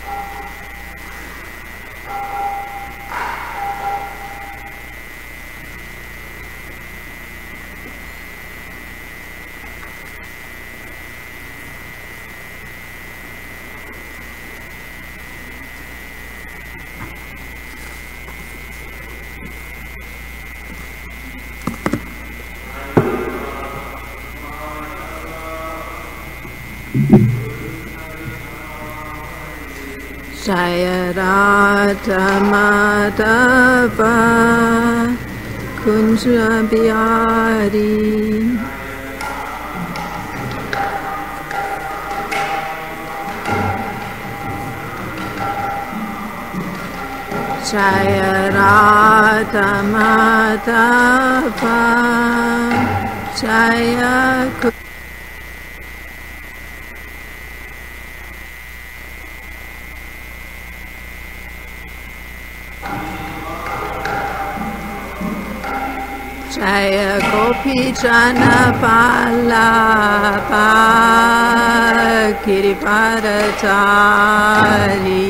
Jaya Radha Madhava Kunja Bihari Jaya Radha Madhava Jaya Jaya Gopi Jana Vallabha Girivardhari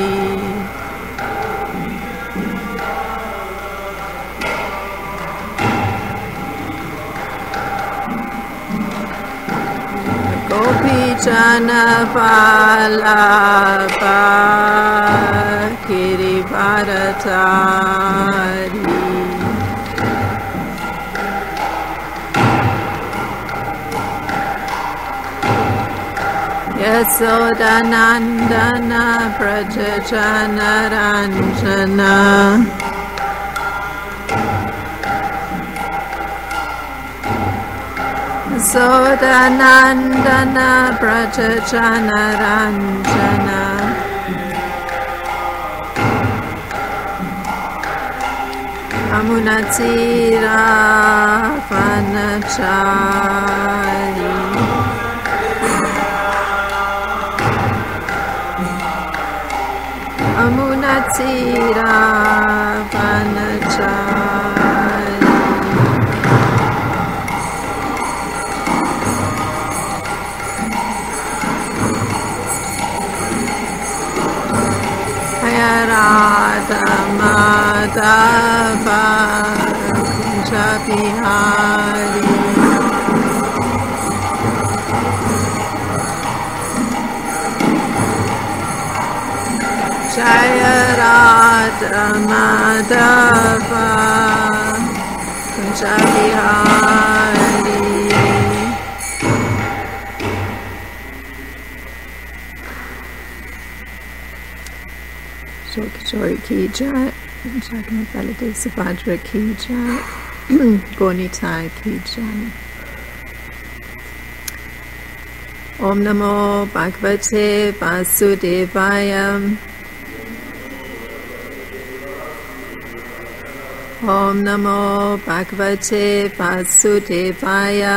Gopi Jana Vallabha Girivardhari Yasodanandana Prajajana Ranjana Yasodanandana Prajajana Ranjana Amunatira Vanachari Amunatira Vanachari Jaya Radha Madhava Kunja Bihari Jaya Radha Madhava Kunja Bihari Shri Kishori Ki Jai Jagannath Baladev Subhadra Ki Jai Gaunitai Ki Jai Om Namo Bhagavate Vasudevaya Om Namo Bhagavate Vasudevaya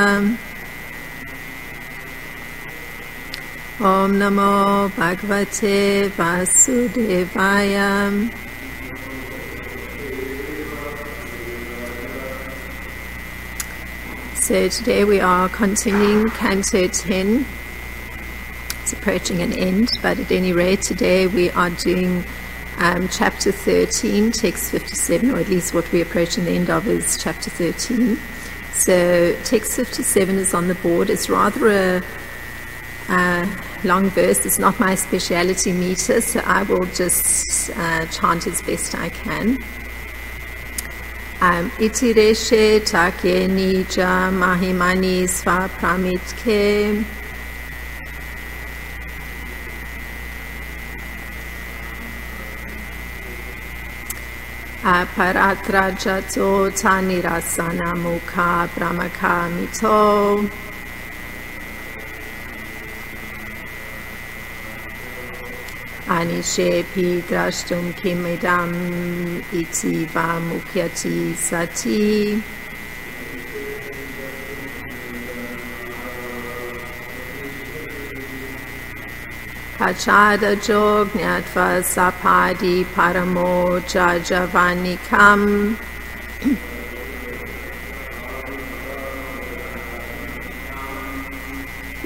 Om Namo Bhagavate Vasudevaya So today we are continuing Canto 10. It's approaching an end, but at any rate today we are doing chapter 13, text 57, or at least what we're approaching the end of is chapter 13. So text 57 is on the board. It's rather a long verse. It's not my speciality meter, so I will just chant as best I can. Itireshe take nija mahimani svapramitke Aparatrajato tanirasana mukha brahmaka mito Anishepi drashtum kimidam iti va mukyati sati Pachada jognatva sapadi paramo jajavanikam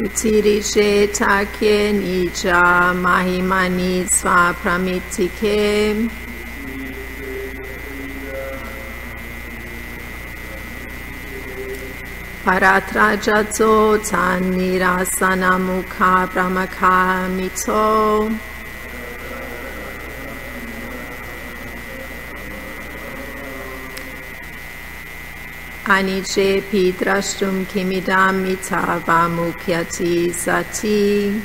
Utirishe takye nija mahimani swapramitike. Paratrajato tanirasana mukha brahmaka mito. Anije pidrashtum kimidam mitava mukyati sati.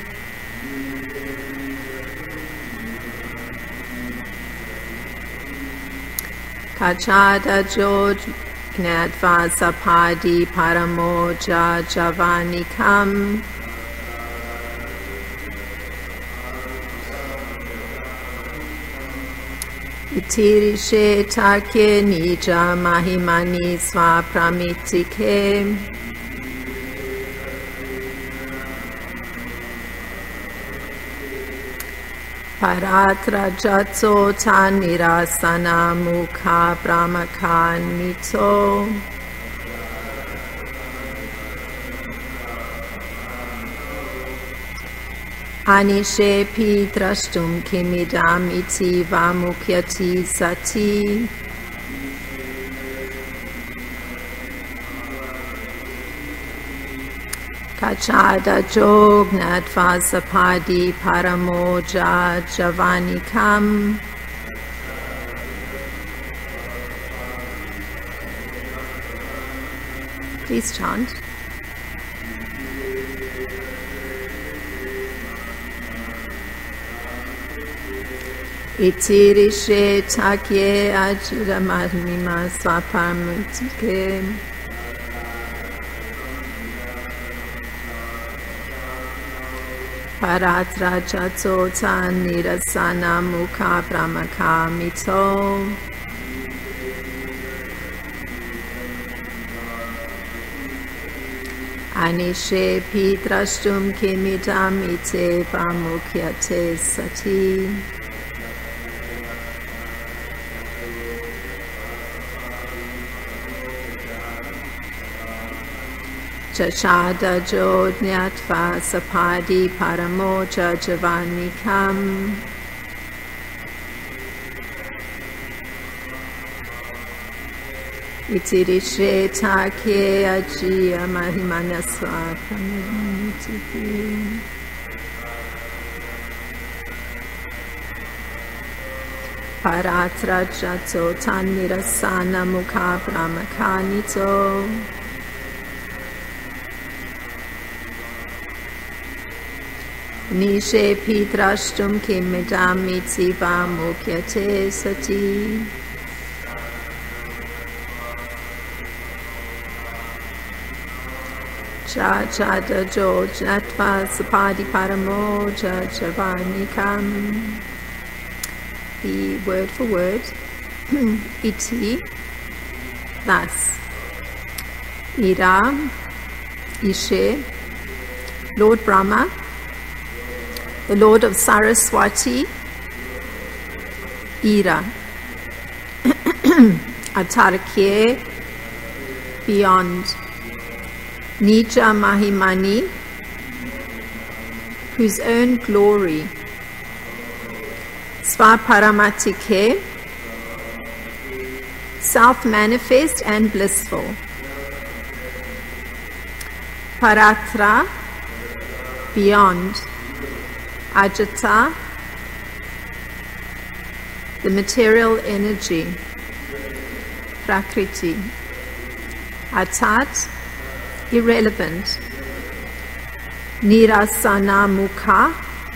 Kachada joj gnadva sapadi paramoja javanikam. Utirishe takye nija mahimani swapramitike. Paratrajatso tanirasana mukha brahmakan mito. Anishe pi drashtum kimidam iti vamukyati sati. Kachada jognatva sapadi paramoja javanikam. Please chant. Itirishe takye ajiramahima swapamitike. Paratrajato tanirasana mukha brahmaka mito. Anishe pidrashtum kimidam ite vamukyate sati. Chachada jodnyatva sapadi paramoja javanikam. Itirishe takye ajiya mahimanya swapramitike. Paratrajato tanirasana mukha brahmakanito. Nishe pidrashtum kimidam mitziva mukyate sati. Chachada jojnatva sapadi paramoja javanikam. The word for word. Iti. Thus. Ira. Ishe. Lord Brahma. The Lord of Saraswati, Ira, Atarkye, beyond, Nija Mahimani, whose own glory, Svaparamatike, self-manifest and blissful, Paratra, beyond, Ajata, the material energy, Prakriti. Atat, irrelevant. Nirasana mukha,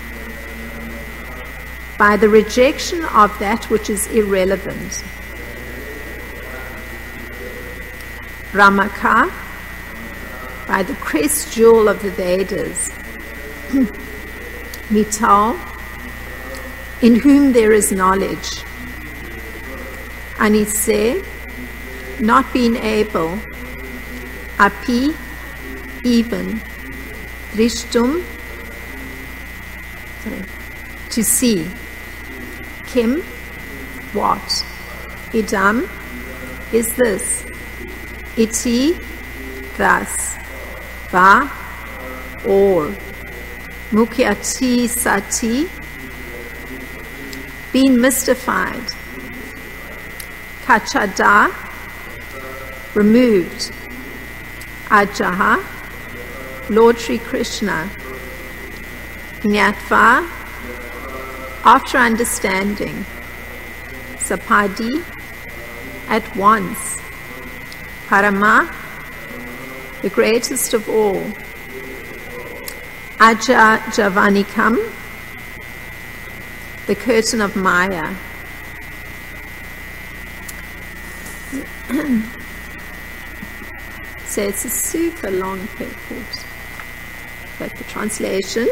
by the rejection of that which is irrelevant. Brahmaka, by the crest jewel of the Vedas. Mital, in whom there is knowledge. Anise, not being able. Api, even. Drishtum, to see. Kim, what. Idam, is this. Iti, thus. Va, or Mukyati Sati, being mystified. Kachada, removed. Ajaha, Lord Sri Krishna. Jnatva, after understanding. Sapadi, at once. Parama, the greatest of all. Aja Javanikam, the curtain of Maya. So it's a super long purport. But the translation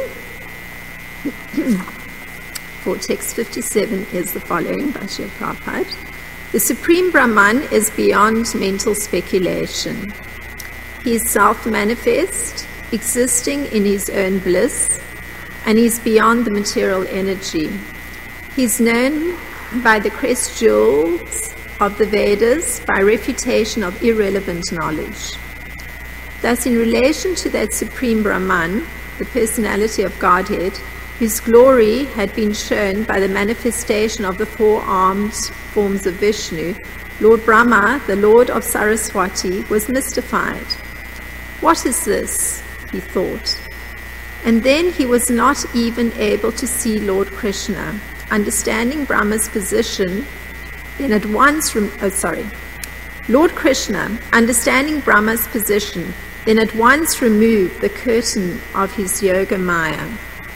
for text 57 is the following by Srila Prabhupada. The Supreme Brahman is beyond mental speculation. He is self-manifest, existing in his own bliss, and he is beyond the material energy. He is known by the crest jewels of the Vedas by refutation of irrelevant knowledge. Thus, in relation to that Supreme Brahman, the personality of Godhead, whose glory had been shown by the manifestation of the four-armed forms of Vishnu, Lord Brahma, the Lord of Saraswati, was mystified. What is this? He thought. And then he was not even able to see Lord Krishna. Understanding Brahma's position, then at once... Lord Krishna, understanding Brahma's position, then at once removed the curtain of his Yoga Maya.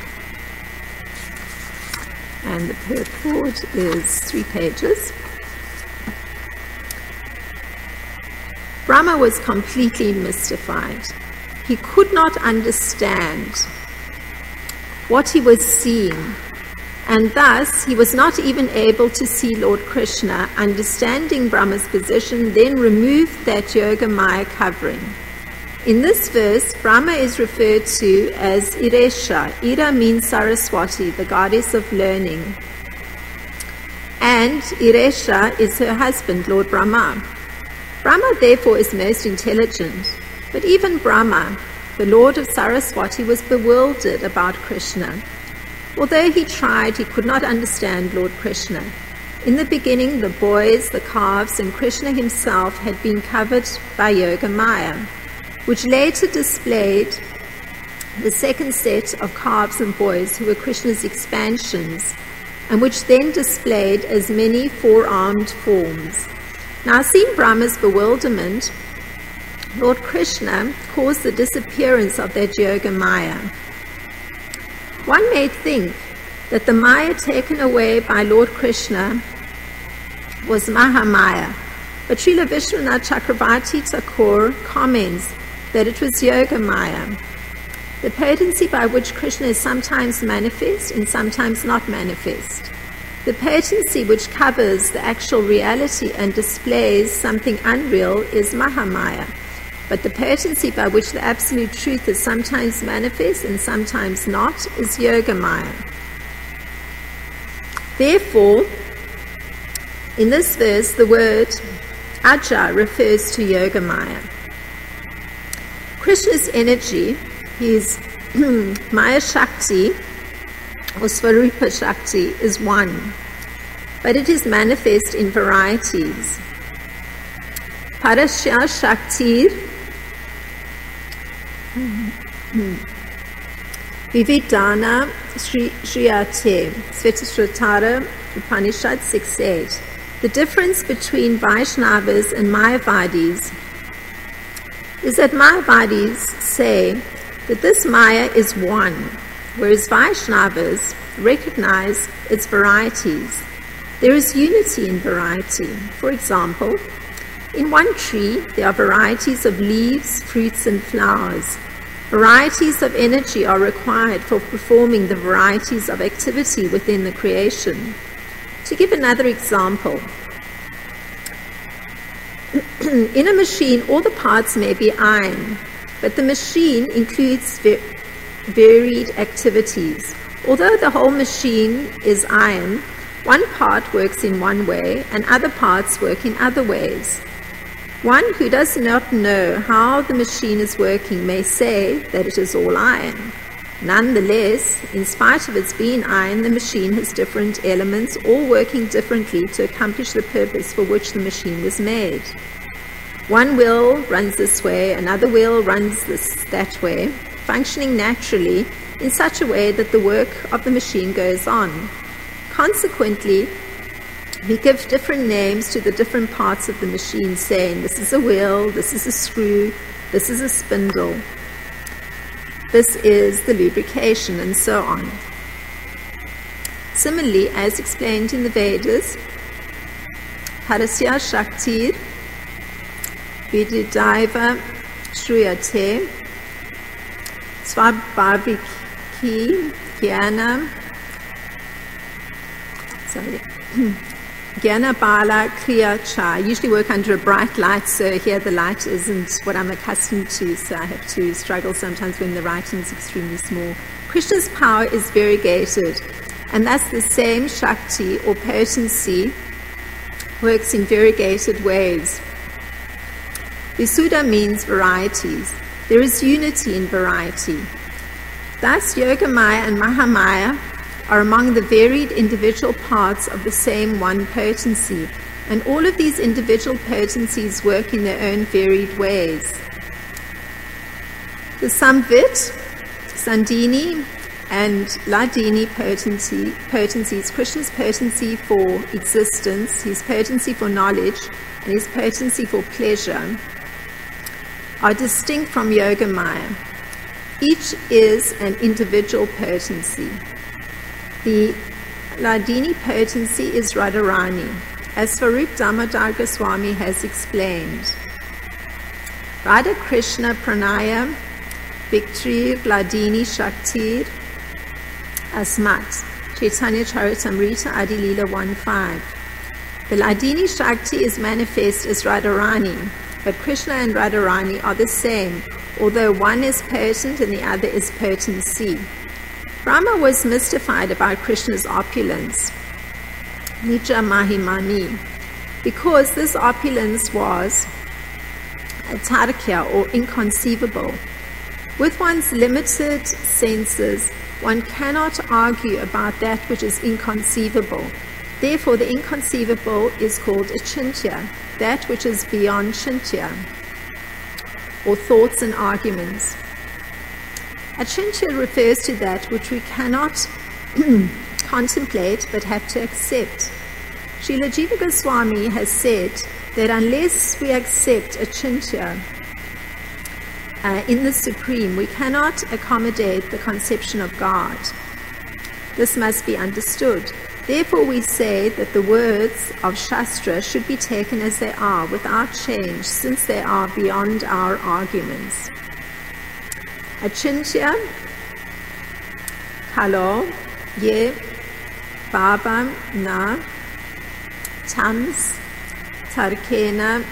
And the purport is 3 pages. Brahma was completely mystified. He could not understand what he was seeing, and thus he was not even able to see Lord Krishna. Understanding Brahma's position, then removed that Yoga Maya covering. In this verse, Brahma is referred to as Iresha. Ira means Saraswati, the goddess of learning. And Iresha is her husband, Lord Brahma. Brahma, therefore, is most intelligent. But even Brahma, the Lord of Saraswati, was bewildered about Krishna. Although he tried, he could not understand Lord Krishna. In the beginning, the boys, the calves, and Krishna himself had been covered by Yoga Maya, which later displayed the second set of calves and boys who were Krishna's expansions, and which then displayed as many four-armed forms. Now, seeing Brahma's bewilderment, Lord Krishna caused the disappearance of that Yoga Maya. One may think that the Maya taken away by Lord Krishna was Mahamaya, but Srila Vishwanath Chakravarti Thakur comments that it was Yoga Maya, the potency by which Krishna is sometimes manifest and sometimes not manifest. The potency which covers the actual reality and displays something unreal is Mahamaya, but the potency by which the absolute truth is sometimes manifest and sometimes not is Yoga Maya. Therefore, in this verse, the word Aja refers to Yoga Maya. Krishna's energy, his Maya Shakti, or Svarupa Shakti, is one, but it is manifest in varieties. Parasya Shaktir Vividana Shriyate, Svetasvatara Upanishad 6.8. The difference between Vaishnavas and Mayavadis is that Mayavadis say that this Maya is one, whereas Vaishnavas recognize its varieties. There is unity in variety. For example, in one tree there are varieties of leaves, fruits, and flowers. Varieties of energy are required for performing the varieties of activity within the creation. To give another example, in a machine, all the parts may be iron, but the machine includes varied activities. Although the whole machine is iron, one part works in one way and other parts work in other ways. One who does not know how the machine is working may say that it is all iron. Nonetheless, in spite of its being iron, the machine has different elements, all working differently to accomplish the purpose for which the machine was made. One wheel runs this way, another wheel runs that way, functioning naturally in such a way that the work of the machine goes on. Consequently, we give different names to the different parts of the machine, saying this is a wheel, this is a screw, this is a spindle, this is the lubrication, and so on. Similarly, as explained in the Vedas, Parasya Shaktir Vididaiva Shruyate Swabhaviki Jnana Jnana Bala Kriya Cha. I usually work under a bright light, so here the light isn't what I'm accustomed to, so I have to struggle sometimes when the writing is extremely small. Krishna's power is variegated, and thus the same Shakti or potency works in variegated ways. Visuddha means varieties. There is unity in variety. Thus, Yogamaya and Mahamaya are among the varied individual parts of the same one potency, and all of these individual potencies work in their own varied ways. The Samvit, Sandini, and Ladini potencies, Krishna's potency for existence, his potency for knowledge, and his potency for pleasure, are distinct from Yogamaya. Each is an individual potency. The Ladini potency is Radharani, as Swarup Damodar Goswami has explained. Radha Krishna Pranaya Viktrir Ladini Shaktir Asmat Chaitanya Charitamrita Adi Lila 1.5. The Ladini Shakti is manifest as Radharani, but Krishna and Radharani are the same, although one is potent and the other is potency. Brahma was mystified about Krishna's opulence, Nija Mahimani, because this opulence was atarkya, or inconceivable. With one's limited senses, one cannot argue about that which is inconceivable. Therefore, the inconceivable is called achintya, that which is beyond chintya, or thoughts and arguments. Achintya refers to that which we cannot contemplate but have to accept. Srila Jiva Goswami has said that unless we accept achintya in the Supreme, we cannot accommodate the conception of God. This must be understood. Therefore, we say that the words of Shastra should be taken as they are, without change, since they are beyond our arguments. Achintya, Kalo, Ye, Baba, Na, Tams, Tarkena,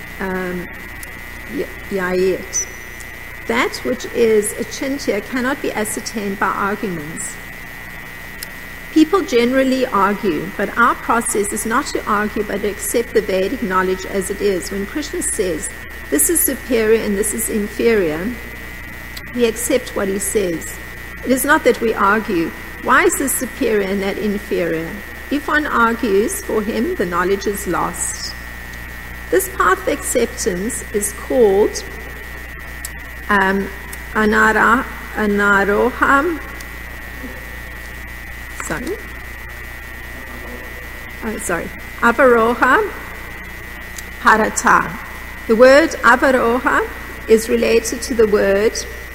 Yayet. That which is achintya cannot be ascertained by arguments. People generally argue, but our process is not to argue but to accept the Vedic knowledge as it is. When Krishna says, this is superior and this is inferior, we accept what he says. It is not that we argue, why is this superior and that inferior? If one argues for him, the knowledge is lost. This path of acceptance is called Anaroha. Avaroha Parata. The word Avaroha is related to the word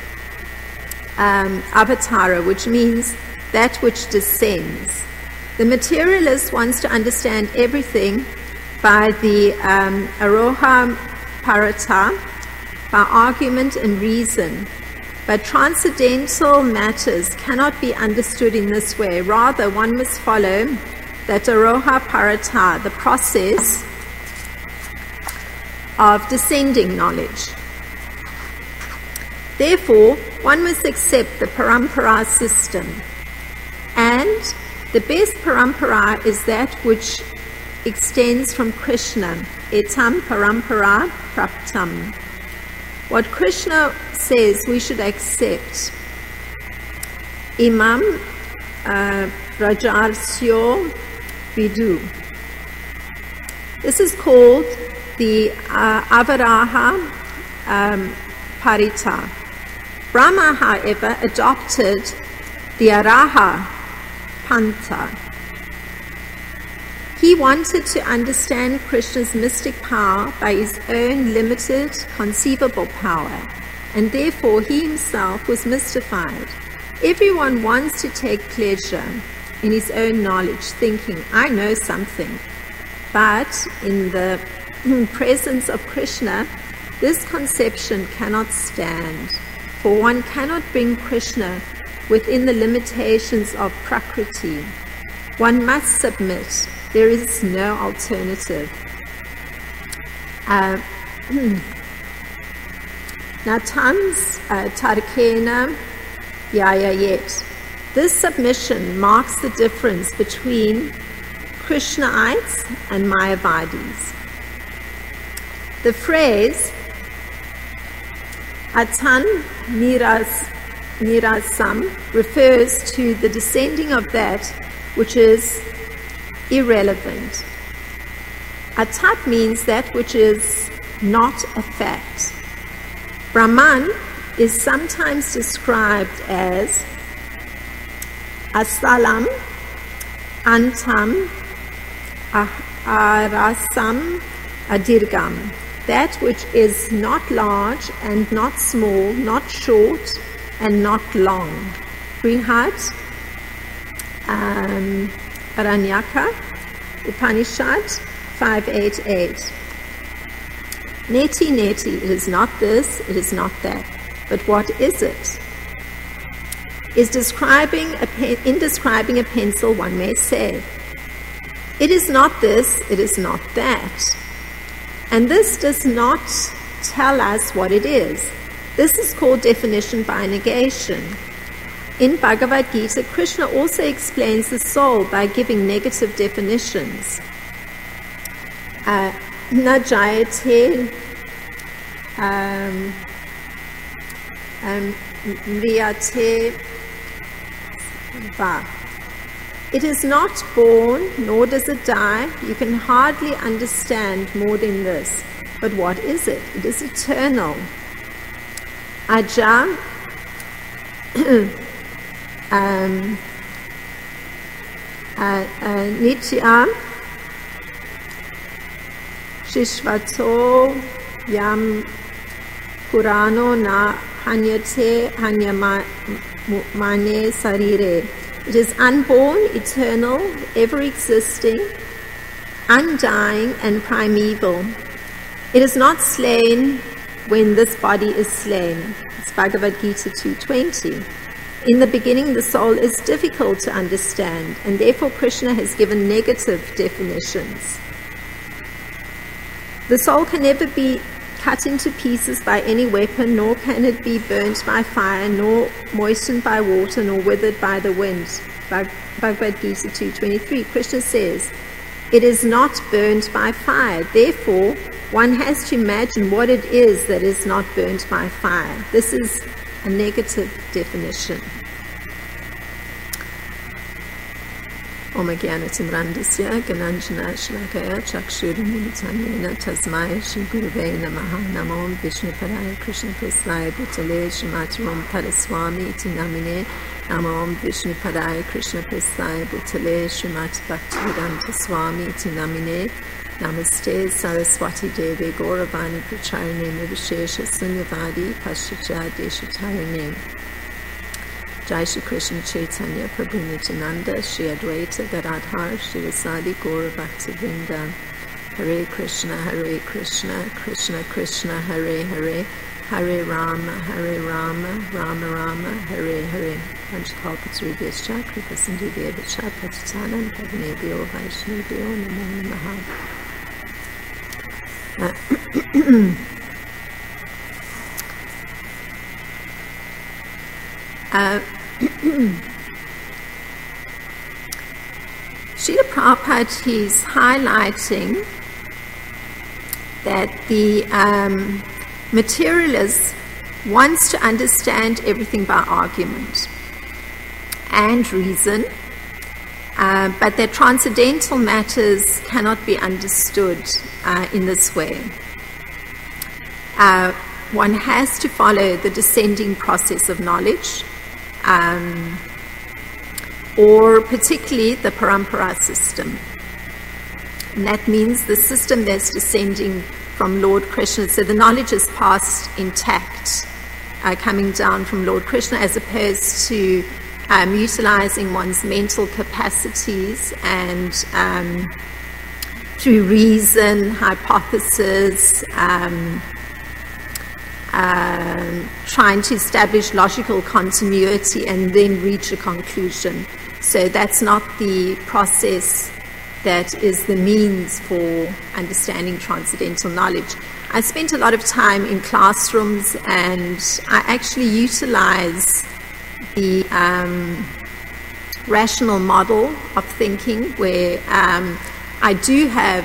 Avatara, which means that which descends. The materialist wants to understand everything by the Aroha Parata, by argument and reason. But transcendental matters cannot be understood in this way. Rather, one must follow that Aroha Parata, the process of descending knowledge. Therefore, one must accept the parampara system. And the best parampara is that which extends from Krishna, etam parampara praptam. What Krishna says we should accept. Imam Rajarsyo Vidu. This is called the Avaraha Parita. Brahma, however, adopted the Araha Pantha. He wanted to understand Krishna's mystic power by his own limited conceivable power, and therefore he himself was mystified. Everyone wants to take pleasure in his own knowledge, thinking, I know something. But in the presence of Krishna, this conception cannot stand, for one cannot bring Krishna within the limitations of Prakriti. One must submit. There is no alternative. Natams Tarkena Yayayet. This submission marks the difference between Krishnaites and Mayavadis. The phrase Atan Nirasam refers to the descending of that which is irrelevant. Atat means that which is not a fact. Brahman is sometimes described as Asalam, Antam, Arasam, Adirgam. That which is not large and not small, not short and not long. Brihad, Aranyaka, Upanishad 588. Neti neti, it is not this, it is not that. But what is it? In describing a pencil, one may say, it is not this, it is not that. And this does not tell us what it is. This is called definition by negation. In Bhagavad Gita, Krishna also explains the soul by giving negative definitions. Najayate Mriyate Va. It is not born, nor does it die. You can hardly understand more than this. But what is it? It is eternal. Aja Nitya Shishvato Yam Purano Na Hanyate Hanyamane Sarire. It is unborn, eternal, ever-existing, undying, and primeval. It is not slain when this body is slain. It's Bhagavad Gita 2:20. In the beginning, the soul is difficult to understand, and therefore Krishna has given negative definitions. The soul can never be cut into pieces by any weapon, nor can it be burnt by fire, nor moistened by water, nor withered by the wind. Bhagavad Gita 2:23, Krishna says, it is not burnt by fire. Therefore, one has to imagine what it is that is not burnt by fire. This is a negative definition. Om Jnanatimrandasya Gananjana Shlakaya Chakshurumulitanyena Tasmaya Shri Gurave Namaha Namo Vishnu Paraya Krishna Prasthaya Bhutale Shrimati Paraswami Iti Namine Namo Vishnu Paraya Krishna Prasthaya Bhutale Shrimati Bhaktivedanta Swami Iti Namine Namaste Saraswati Devi Gauravani Pracharine Nirvishesha Sunyavadi Paschacha Deshatarine. Jai Shri Krishna Chaitanya Prabhu Nityananda Shri Advaita Gadadhar Shri Rasadi Gaura Bhaktivinoda. Hare Krishna Krishna Krishna Hare Hare Hare Rama Rama Rama Hare Hare. Panchakalpatarubhyascha Kripa Sindhubhyascha Patitanam Pavanebhyo Vaishnavibhyo Namo Namaha. Srila Prabhupada, he's highlighting that the materialist wants to understand everything by argument and reason, but that transcendental matters cannot be understood in this way. One has to follow the descending process of knowledge, or particularly the parampara system. And that means the system that's descending from Lord Krishna. So the knowledge is passed intact, coming down from Lord Krishna, as opposed to utilizing one's mental capacities and through reason, hypothesis, trying to establish logical continuity and then reach a conclusion. So that's not the process that is the means for understanding transcendental knowledge. I spent a lot of time in classrooms, and I actually utilize the rational model of thinking, where I do have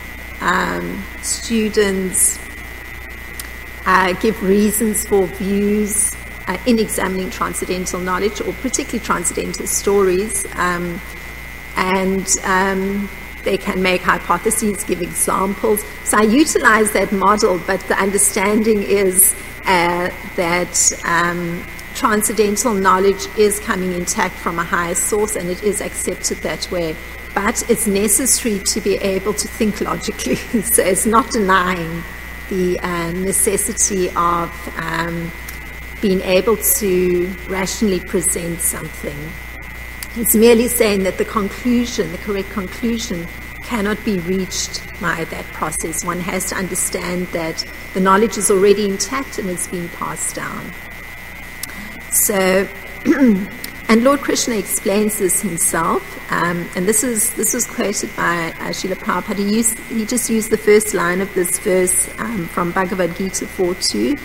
students give reasons for views in examining transcendental knowledge, or particularly transcendental stories, and they can make hypotheses, give examples. So I utilize that model, but the understanding is that transcendental knowledge is coming intact from a higher source, and it is accepted that way. But it's necessary to be able to think logically. So it's not denying the necessity of being able to rationally present something. It's merely saying that the conclusion, the correct conclusion, cannot be reached by that process. One has to understand that the knowledge is already intact and it's being passed down. So, and Lord Krishna explains this himself, and this is quoted by Srila Prabhupada. He just used the first line of this verse from Bhagavad Gita 4.2,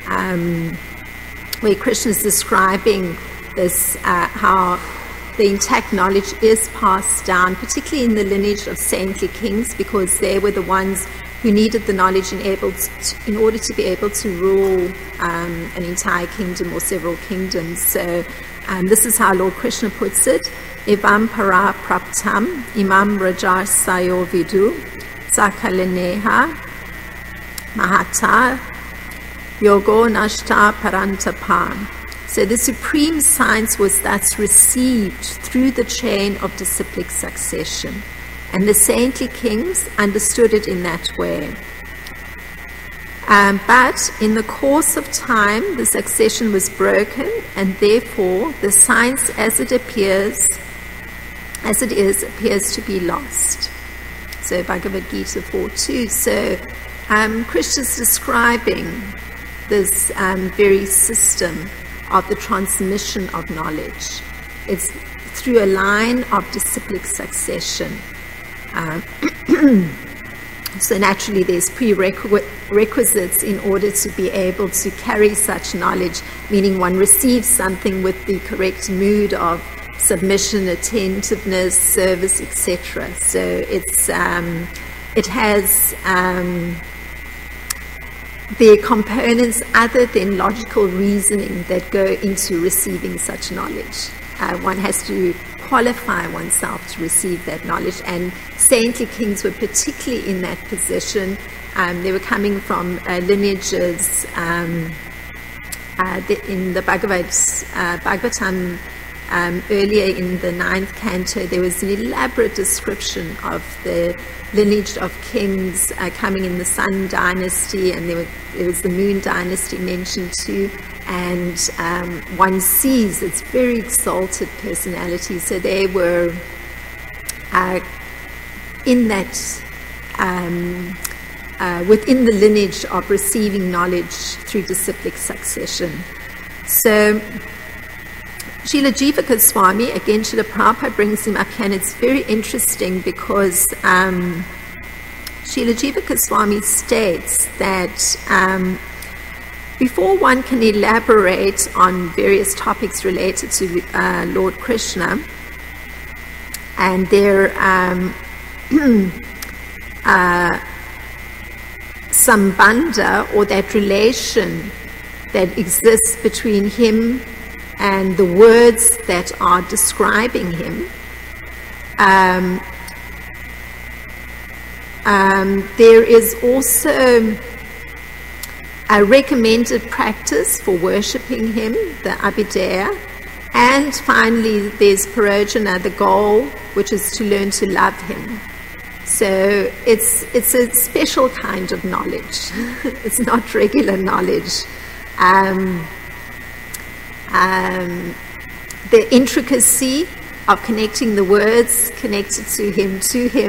where Krishna is describing this, how the intact knowledge is passed down, particularly in the lineage of saintly kings, because they were the ones who needed the knowledge in order to be able to rule an entire kingdom or several kingdoms. So this is how Lord Krishna puts it: Evam para praptam imam rajar sayo vidu sakalineha mahata yogo nashta parantapam. So the supreme science was thus received through the chain of disciplic succession, and the saintly kings understood it in that way. But in the course of time, the succession was broken, and therefore the science as it appears to be lost. So Bhagavad Gita 4.2. So Krishna's describing this very system of the transmission of knowledge. It's through a line of disciplic succession. So naturally there's prerequisites in order to be able to carry such knowledge, meaning one receives something with the correct mood of submission, attentiveness, service, etc. So it has the components other than logical reasoning that go into receiving such knowledge. One has to qualify oneself to receive that knowledge, and saintly kings were particularly in that position. They were coming from lineages in the Bhagavatam. Earlier in the 9th canto, there was an elaborate description of the lineage of kings coming in the Sun dynasty, and there was the Moon dynasty mentioned too. And one sees its very exalted personality. So they were in that within the lineage of receiving knowledge through disciplic succession. So Srila Jiva Goswami, again Srila Prabhupada brings him up here, and it's very interesting because Srila Jiva Goswami states that before one can elaborate on various topics related to Lord Krishna, and their sambandha, or that relation that exists between him and the words that are describing him. There is also a recommended practice for worshipping him, the abhidheya. And finally, there's parojana, the goal, which is to learn to love him. So it's a special kind of knowledge. It's not regular knowledge. The intricacy of connecting the words connected to him,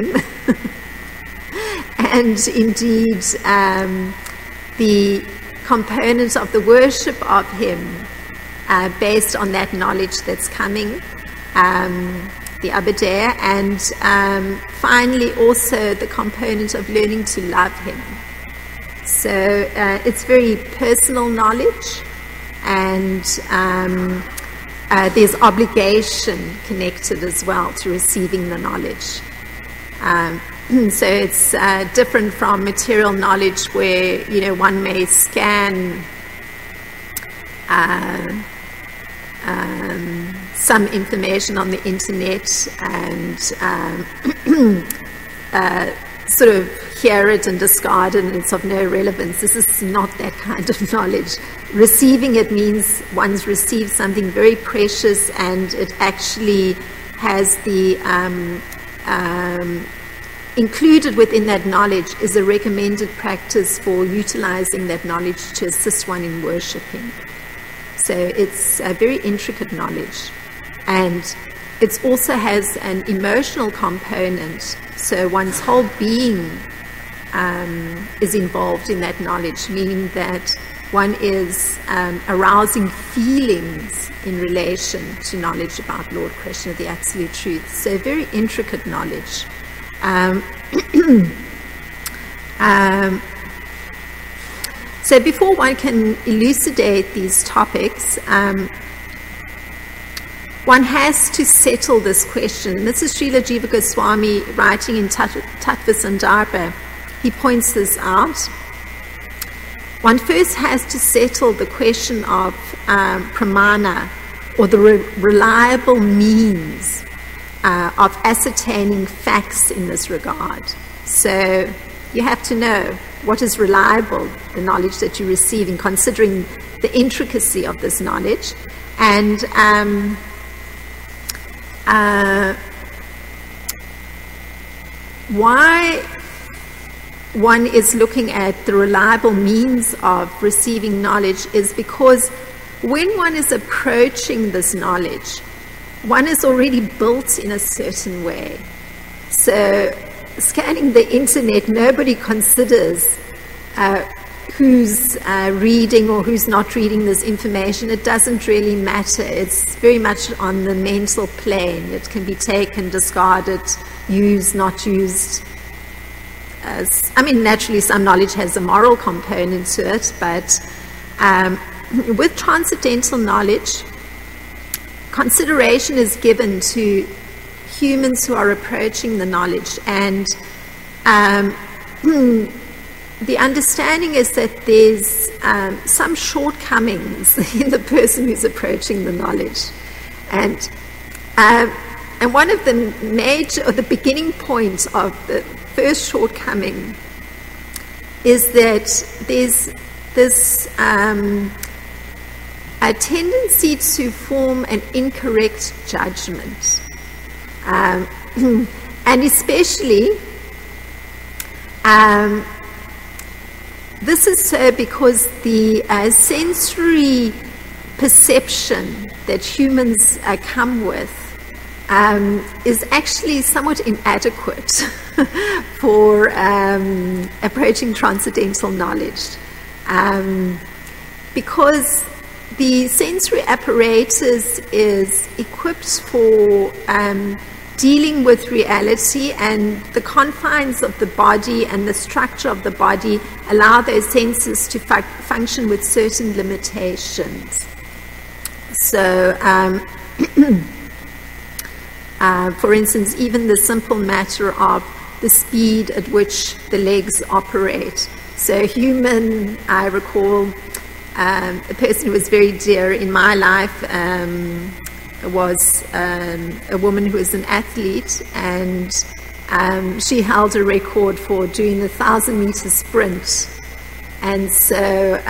and indeed the components of the worship of him based on that knowledge that's coming, the abhidheya, and finally also the component of learning to love him. So it's very personal knowledge, and there's obligation connected as well to receiving the knowledge. So it's different from material knowledge, where one may scan some information on the internet and sort of hear it and discard it, and it's of no relevance. This is not that kind of knowledge. Receiving it means one's received something very precious, and it actually has the included within that knowledge is a recommended practice for utilizing that knowledge to assist one in worshipping. So it's a very intricate knowledge, and it also has an emotional component. So one's whole being is involved in that knowledge, meaning that one is arousing feelings in relation to knowledge about Lord Krishna, the Absolute Truth. So very intricate knowledge. So before one can elucidate these topics, one has to settle this question. And this is Srila Jiva Goswami writing in Tattva Sandarbha. He points this out. One first has to settle the question of pramana, or the reliable means of ascertaining facts in this regard. So you have to know what is reliable, the knowledge that you're receiving, considering the intricacy of this knowledge, and why one is looking at the reliable means of receiving knowledge is because when one is approaching this knowledge, one is already built in a certain way. So scanning the internet, nobody considers who's reading or who's not reading this information. It doesn't really matter. It's very much on the mental plane. It can be taken, discarded, used, not used. Naturally some knowledge has a moral component to it, but with transcendental knowledge, consideration is given to humans who are approaching the knowledge, and the understanding is that there's some shortcomings in the person who's approaching the knowledge, and one of the major, or the beginning point of the first shortcoming is that there's this a tendency to form an incorrect judgment, and especially this is so because the sensory perception that humans come with is actually somewhat inadequate for approaching transcendental knowledge, because the sensory apparatus is equipped for dealing with reality, and the confines of the body and the structure of the body allow those senses to function with certain limitations. So For instance, even the simple matter of the speed at which the legs operate. So human, I recall a person who was very dear in my life was a woman who was an athlete, and she held a record for doing the 1,000-meter sprint. And so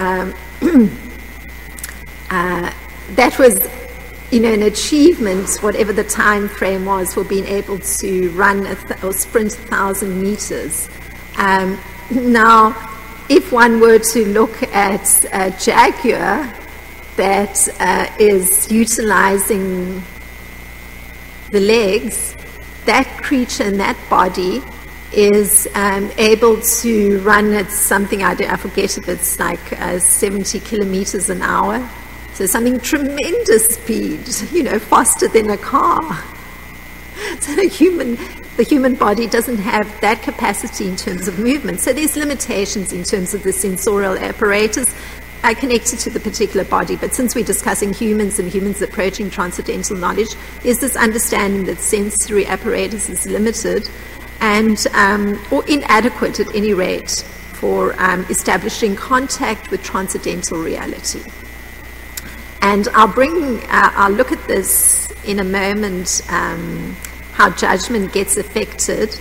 that was, an achievement, whatever the time frame was, for being able to run or sprint 1,000 meters. Now, if one were to look at a jaguar that is utilizing the legs, that creature and that body is able to run at something, I forget if it's like 70 kilometers an hour. So something tremendous speed, faster than a car. So the human body doesn't have that capacity in terms of movement. So there's limitations in terms of the sensorial apparatus connected to the particular body. But since we're discussing humans and humans approaching transcendental knowledge, there's this understanding that sensory apparatus is limited and or inadequate at any rate for establishing contact with transcendental reality. And I'll look at this in a moment, how judgment gets affected.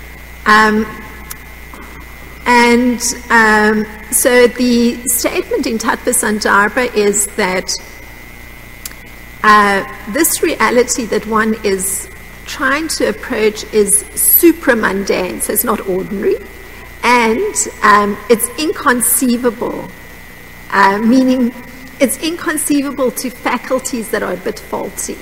So the statement in Tattva Sandarbha is that this reality that one is trying to approach is supramundane, so it's not ordinary, and it's inconceivable, meaning it's inconceivable to faculties that are a bit faulty.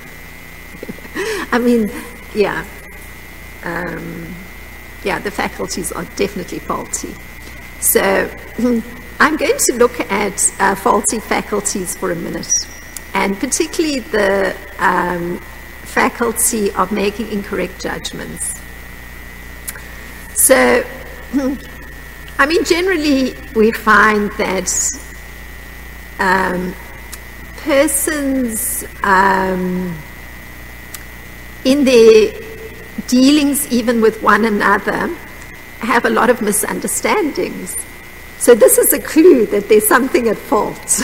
The faculties are definitely faulty. So I'm going to look at faulty faculties for a minute, and particularly the faculty of making incorrect judgments. So, generally we find that persons in their dealings even with one another have a lot of misunderstandings. So this is a clue that there's something at fault.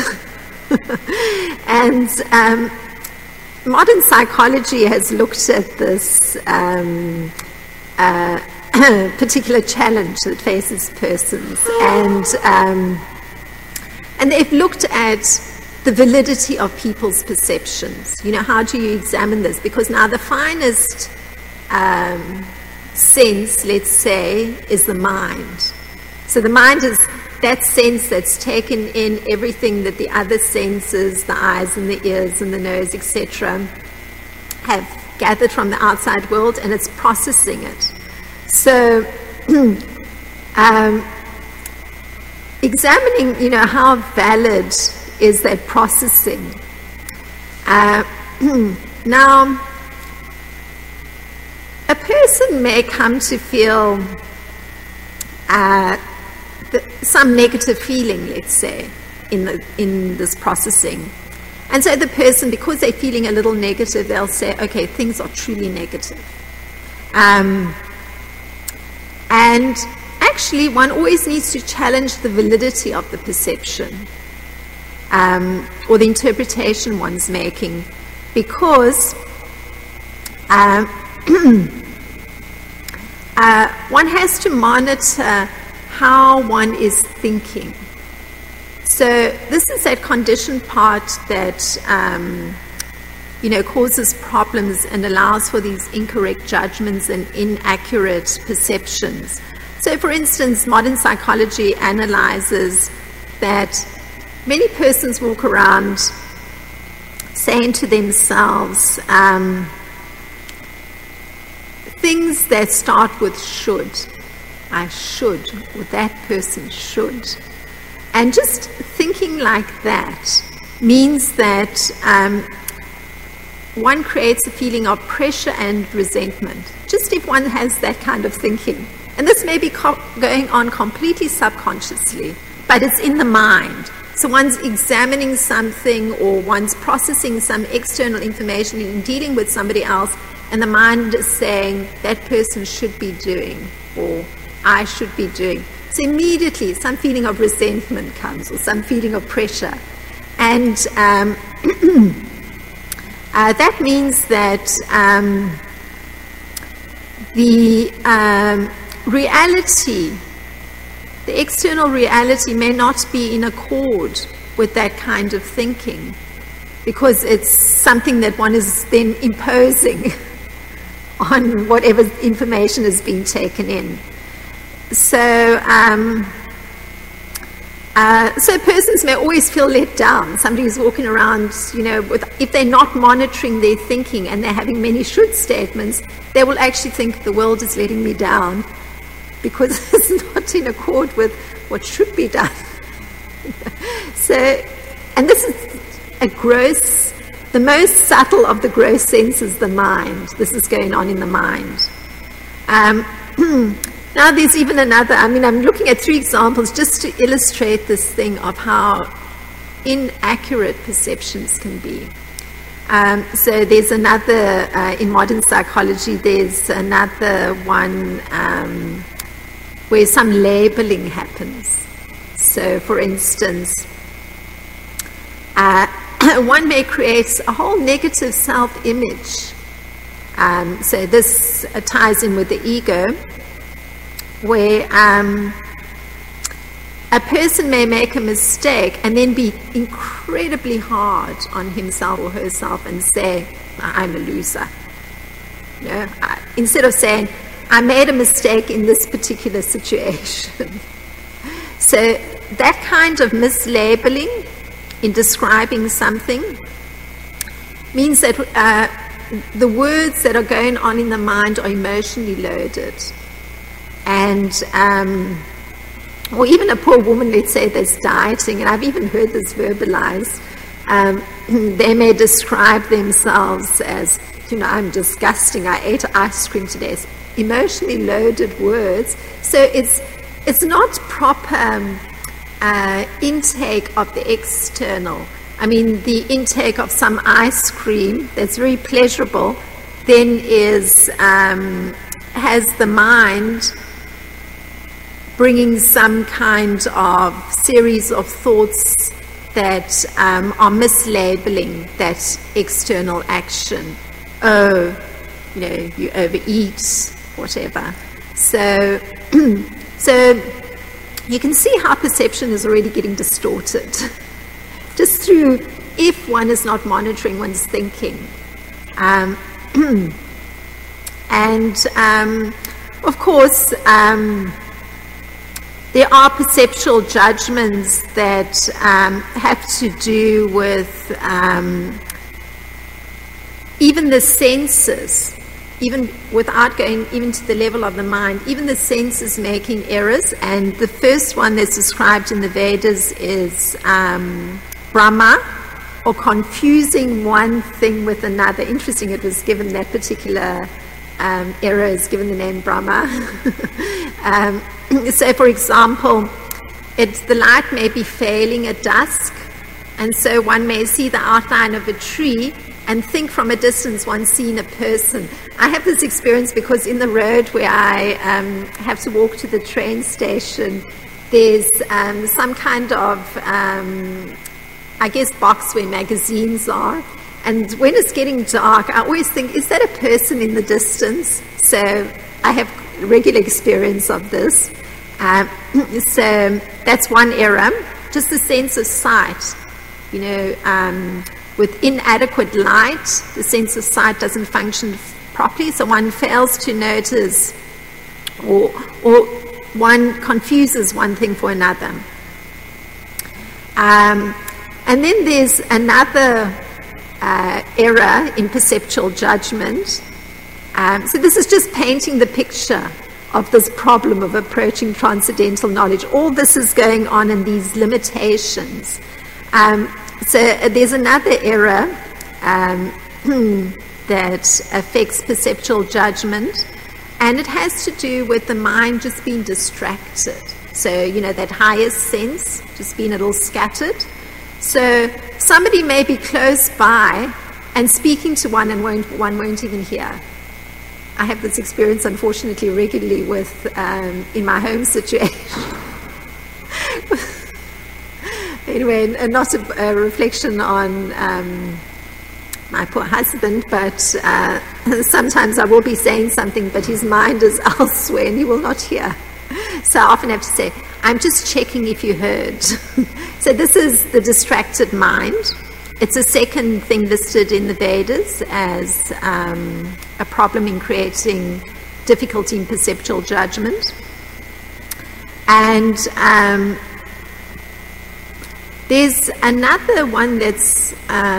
And modern psychology has looked at this particular challenge that faces persons, and they've looked at the validity of people's perceptions. How do you examine this? Because now the finest sense, let's say, is the mind. So the mind is that sense that's taken in everything that the other senses, the eyes and the ears and the nose, etc., have gathered from the outside world, and it's processing it. So examining, how valid is that processing. Now, a person may come to feel some negative feeling, let's say, in this processing. And so the person, because they're feeling a little negative, they'll say, okay, things are truly negative. And actually, one always needs to challenge the validity of the perception or the interpretation one's making, because one has to monitor how one is thinking. So this is that conditioned part that causes problems and allows for these incorrect judgments and inaccurate perceptions. So, for instance, modern psychology analyzes that many persons walk around saying to themselves things that start with should. I should, or that person should. And just thinking like that means that one creates a feeling of pressure and resentment, just if one has that kind of thinking. And this may be going on completely subconsciously, but it's in the mind. So one's examining something, or one's processing some external information in dealing with somebody else, and the mind is saying that person should be doing, or I should be doing. So immediately some feeling of resentment comes, or some feeling of pressure. And that means that the reality, the external reality, may not be in accord with that kind of thinking, because it's something that one is then imposing on whatever information is being taken in. So persons may always feel let down. Somebody who's walking around, if they're not monitoring their thinking and they're having many should statements, they will actually think the world is letting me down because it's not in accord with what should be done. And this is the most subtle of the gross senses, the mind. This is going on in the mind. Now there's even another, I'm looking at 3 examples just to illustrate this thing of how inaccurate perceptions can be. So there's another, in modern psychology, there's another one where some labeling happens. So for instance, one may create a whole negative self-image. So this ties in with the ego, where a person may make a mistake and then be incredibly hard on himself or herself and say, I'm a loser. Instead of saying, I made a mistake in this particular situation. So that kind of mislabeling in describing something means that the words that are going on in the mind are emotionally loaded. And or even a poor woman, let's say, that's dieting, and I've even heard this verbalized, they may describe themselves as, I'm disgusting, I ate ice cream today. It's emotionally loaded words. So it's not proper intake of the external. The intake of some ice cream that's very pleasurable then has the mind bringing some kind of series of thoughts that are mislabeling that external action. Oh, you overeat, whatever. So you can see how perception is already getting distorted just through, if one is not monitoring one's thinking. Of course, there are perceptual judgments that have to do with even the senses, even without going even to the level of the mind, even the senses making errors. And the first one that's described in the Vedas is Brahma, or confusing one thing with another. Interesting, it was given that particular error is given the name Brahma. So, for example, the light may be failing at dusk, and so one may see the outline of a tree and think from a distance one's seen a person. I have this experience because in the road where I have to walk to the train station, there's some kind of, box where magazines are. And when it's getting dark, I always think, is that a person in the distance? So I have regular experience of this. So that's one error. Just the sense of sight. With inadequate light, the sense of sight doesn't function properly, so one fails to notice, or one confuses one thing for another. And then there's another error in perceptual judgment. So this is just painting the picture of this problem of approaching transcendental knowledge. All this is going on in these limitations. So there's another error that affects perceptual judgment, and it has to do with the mind just being distracted. So, that highest sense just being a little scattered. So somebody may be close by and speaking to one and one won't even hear. I have this experience, unfortunately, regularly with in my home situation. Anyway, and not a reflection on my poor husband, but sometimes I will be saying something, but his mind is elsewhere and he will not hear. So I often have to say, I'm just checking if you heard. So this is the distracted mind. It's a second thing listed in the Vedas as a problem in creating difficulty in perceptual judgment. And there's another one that's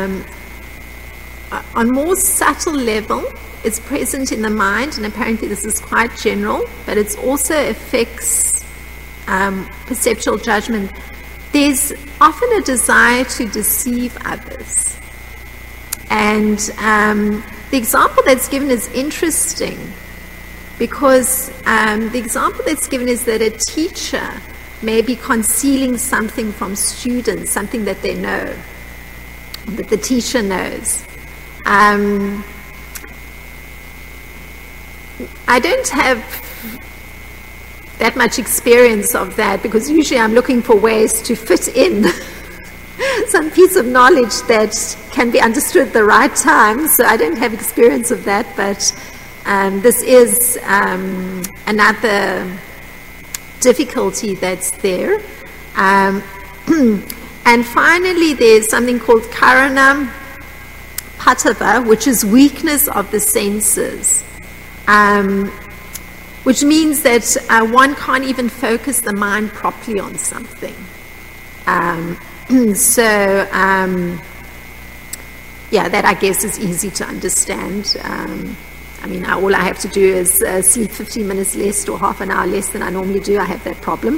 on more subtle level. It's present in the mind, and apparently this is quite general, but it also affects perceptual judgment. There's often a desire to deceive others. And the example that's given is interesting, because the example that's given is that a teacher may be concealing something from students, something that they know, that the teacher knows. I don't have that much experience of that, because usually I'm looking for ways to fit in some piece of knowledge that can be understood at the right time, so I don't have experience of that, but this is another difficulty that's there. And finally, there's something called karana patava, which is weakness of the senses, which means that one can't even focus the mind properly on something. Yeah, that I guess is easy to understand. I mean, all I have to do is sleep 15 minutes less or half an hour less than I normally do. I have that problem.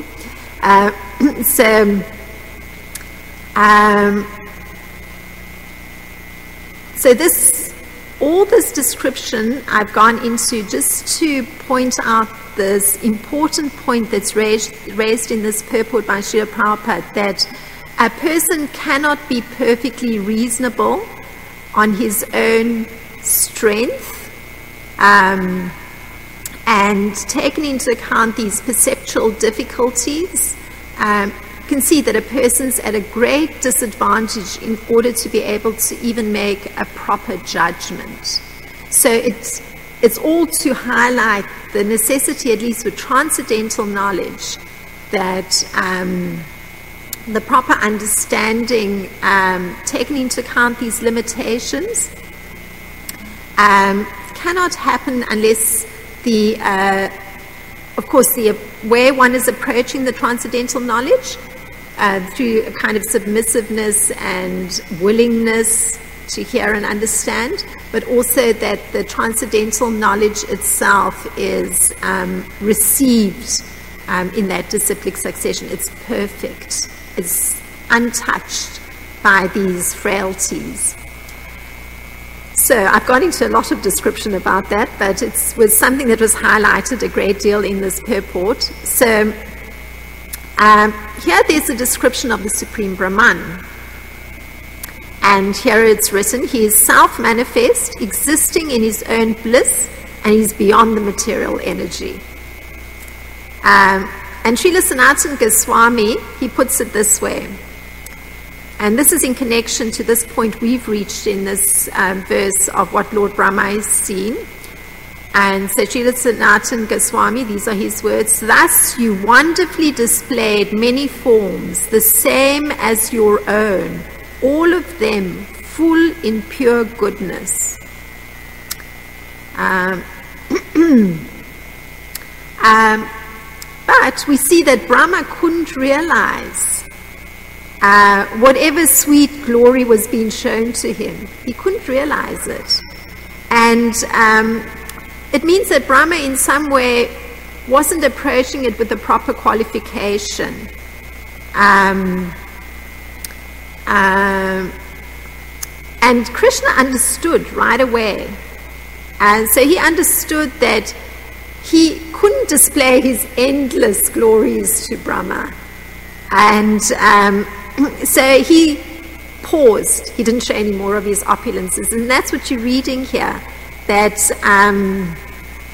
So all this description I've gone into just to point out this important point that's raised in this purport by Srila Prabhupada, that a person cannot be perfectly reasonable on his own strength, and taking into account these perceptual difficulties, you can see that a person's at a great disadvantage in order to be able to even make a proper judgment. So it's all to highlight the necessity, at least with transcendental knowledge, that the proper understanding, taking into account these limitations, cannot happen unless of course, the way one is approaching the transcendental knowledge, through a kind of submissiveness and willingness to hear and understand, but also that the transcendental knowledge itself is received in that disciplic succession. It's perfect. It's untouched by these frailties. So I've gone into a lot of description about that, but it was something that was highlighted a great deal in this purport. So here there's a description of the Supreme Brahman. And here it's written, he is self-manifest, existing in his own bliss, and he's beyond the material energy. And Srila Sanatana Goswami, he puts it this way. And this is in connection to this point we've reached in this verse of what Lord Brahma is seen. And so Srila Sanatana Goswami, these are his words, thus you wonderfully displayed many forms, the same as your own, all of them full in pure goodness. But we see that Brahma couldn't realize whatever sweet glory was being shown to him. He couldn't realize it. And it means that Brahma in some way wasn't approaching it with the proper qualification. And Krishna understood right away. And so he understood that he couldn't display his endless glories to Brahma. And so he paused. He didn't show any more of his opulences. And that's what you're reading here, that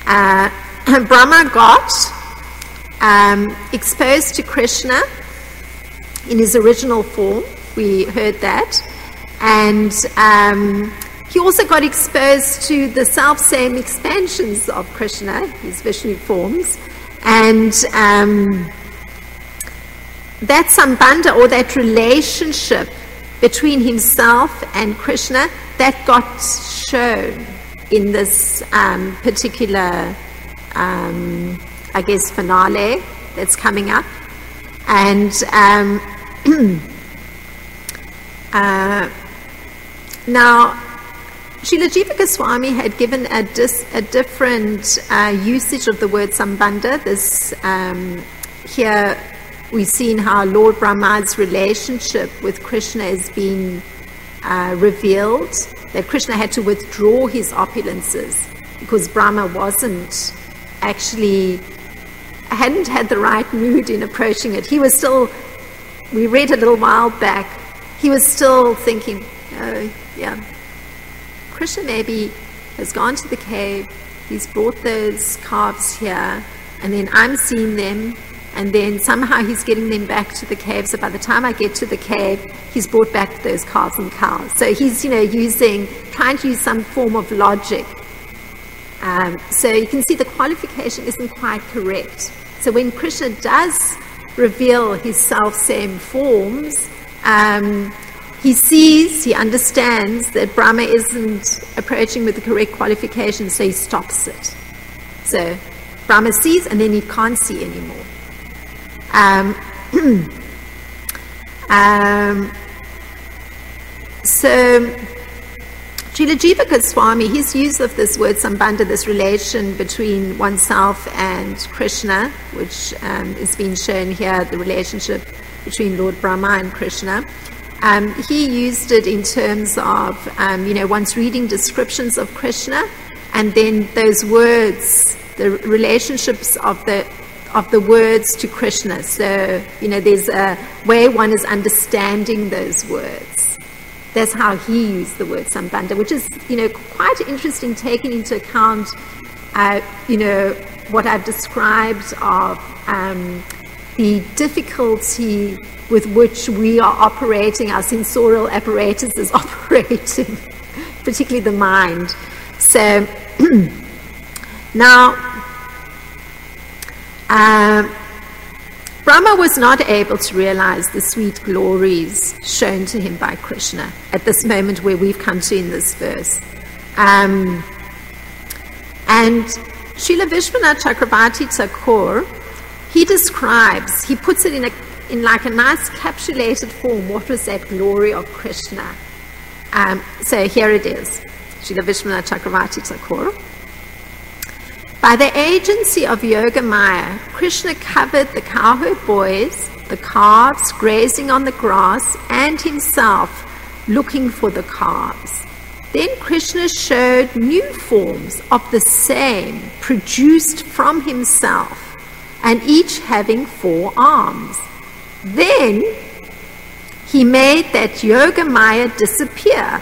Brahma got exposed to Krishna in his original form. We heard that. And he also got exposed to the self-same expansions of Krishna, his Vishnu forms. And that sambandha, or that relationship between himself and Krishna, that got shown in this particular, I guess, finale that's coming up. And now, Srila Jiva Goswami had given a different usage of the word sambandha. This here we've seen how Lord Brahma's relationship with Krishna is being revealed, that Krishna had to withdraw his opulences because Brahma hadn't had the right mood in approaching it. He was still, we read a little while back, he was still thinking, oh, yeah, Krishna maybe has gone to the cave, he's brought those calves here, and then I'm seeing them, and then somehow he's getting them back to the cave. So by the time I get to the cave, he's brought back those calves and cows. So he's, trying to use some form of logic. So you can see the qualification isn't quite correct. So when Krishna does reveal his self-same forms, he understands that Brahma isn't approaching with the correct qualification, so he stops it. So Brahma sees, and then he can't see anymore. So Srila Jiva Goswami, his use of this word sambandha, this relation between oneself and Krishna, which is being shown here, the relationship between Lord Brahma and Krishna, he used it in terms of, one's reading descriptions of Krishna, and then those words, the relationships of the words to Krishna. So, there's a way one is understanding those words. That's how he used the word sambandha, which is, quite interesting, taking into account, what I've described of the difficulty with which we are operating, our sensorial apparatus is operating, particularly the mind. So, now, Brahma was not able to realize the sweet glories shown to him by Krishna at this moment where we've come to in this verse. And Srila Vishwanath Chakravarti Thakur, he puts it in like a nice capsulated form, what was that glory of Krishna. So here it is, Srila Vishwanath Chakravarti Thakur. By the agency of Yoga Maya, Krishna covered the cowherd boys, the calves grazing on the grass, and himself looking for the calves. Then Krishna showed new forms of the same produced from himself, and each having 4 arms. Then he made that Yoga Maya disappear.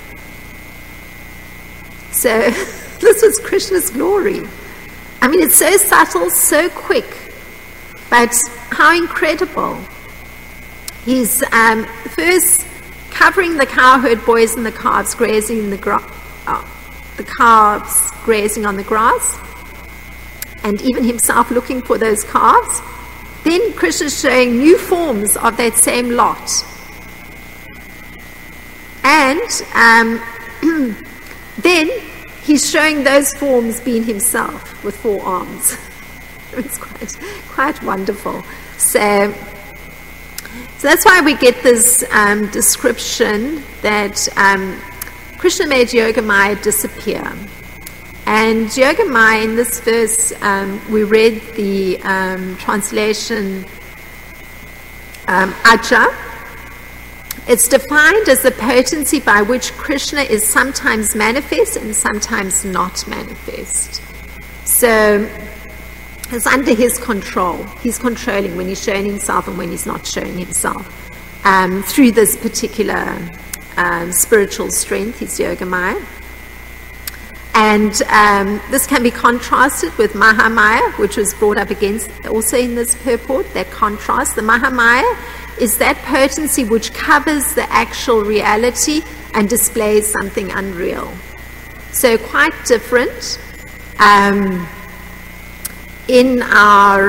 So this was Krishna's glory. I mean, it's so subtle, so quick, but how incredible. He's first covering the cowherd boys and the calves grazing in the calves grazing on the grass, and even himself looking for those calves. Then Krishna's showing new forms of that same lot. And then he's showing those forms being himself with 4 arms. It's quite wonderful. So that's why we get this description that Krishna made Yoga Maya disappear. And Yoga Maya, in this verse, we read the translation Aja. It's defined as the potency by which Krishna is sometimes manifest and sometimes not manifest. So it's under his control. He's controlling when he's showing himself and when he's not showing himself. Through this particular spiritual strength, his Yoga Maya. And this can be contrasted with Mahamaya, which was brought up against also in this purport, that contrast. The Mahamaya is that potency which covers the actual reality and displays something unreal. So quite different. In our,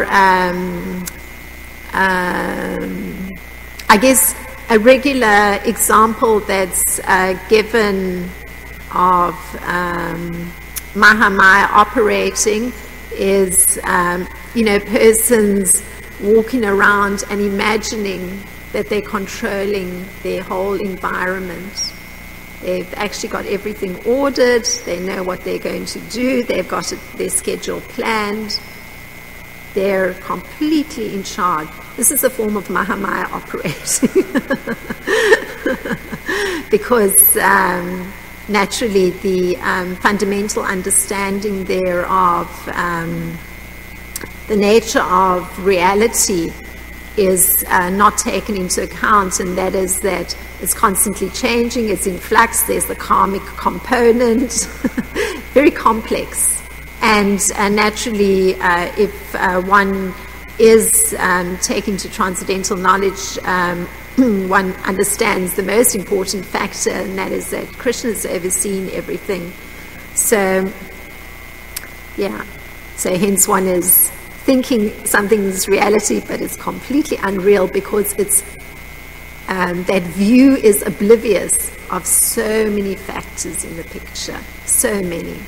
I guess, a regular example that's given of Mahamaya operating is, persons walking around and imagining that they're controlling their whole environment. They've actually got everything ordered, they know what they're going to do, they've got their schedule planned, they're completely in charge. This is a form of Mahamaya operating. Because naturally the fundamental understanding there of the nature of reality is not taken into account, and that is that it's constantly changing, it's in flux, there's the karmic component, very complex. And naturally, if one is taken to transcendental knowledge, one understands the most important factor, and that is that Krishna has overseen everything. So, yeah, so hence one is thinking something's reality, but it's completely unreal because it's that view is oblivious of so many factors in the picture, so many.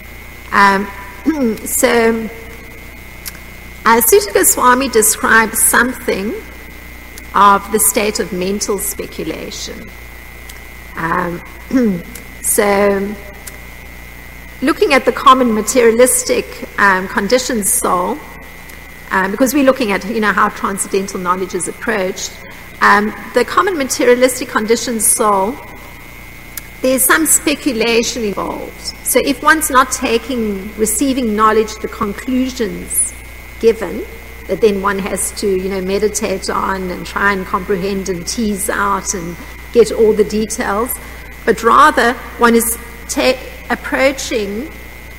So Sutta Goswami describes something of the state of mental speculation. So looking at the common materialistic conditioned soul, because we're looking at how transcendental knowledge is approached, the common materialistic conditioned soul, there's some speculation involved. So if one's not receiving knowledge, the conclusions given, that then one has to meditate on and try and comprehend and tease out and get all the details, but rather one is approaching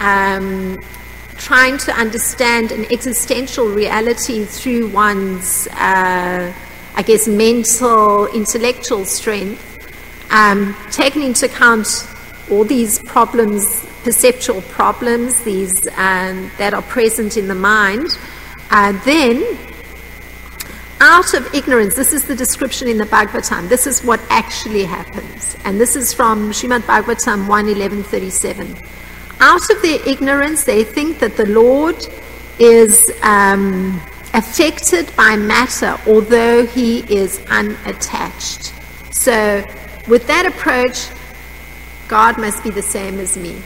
trying to understand an existential reality through one's mental, intellectual strength, taking into account all these problems, perceptual problems, these that are present in the mind, then out of ignorance, this is the description in the Bhagavatam, this is what actually happens. And this is from Srimad Bhagavatam 1:1137. Out of their ignorance, they think that the Lord is affected by matter, although he is unattached. So with that approach, God must be the same as me.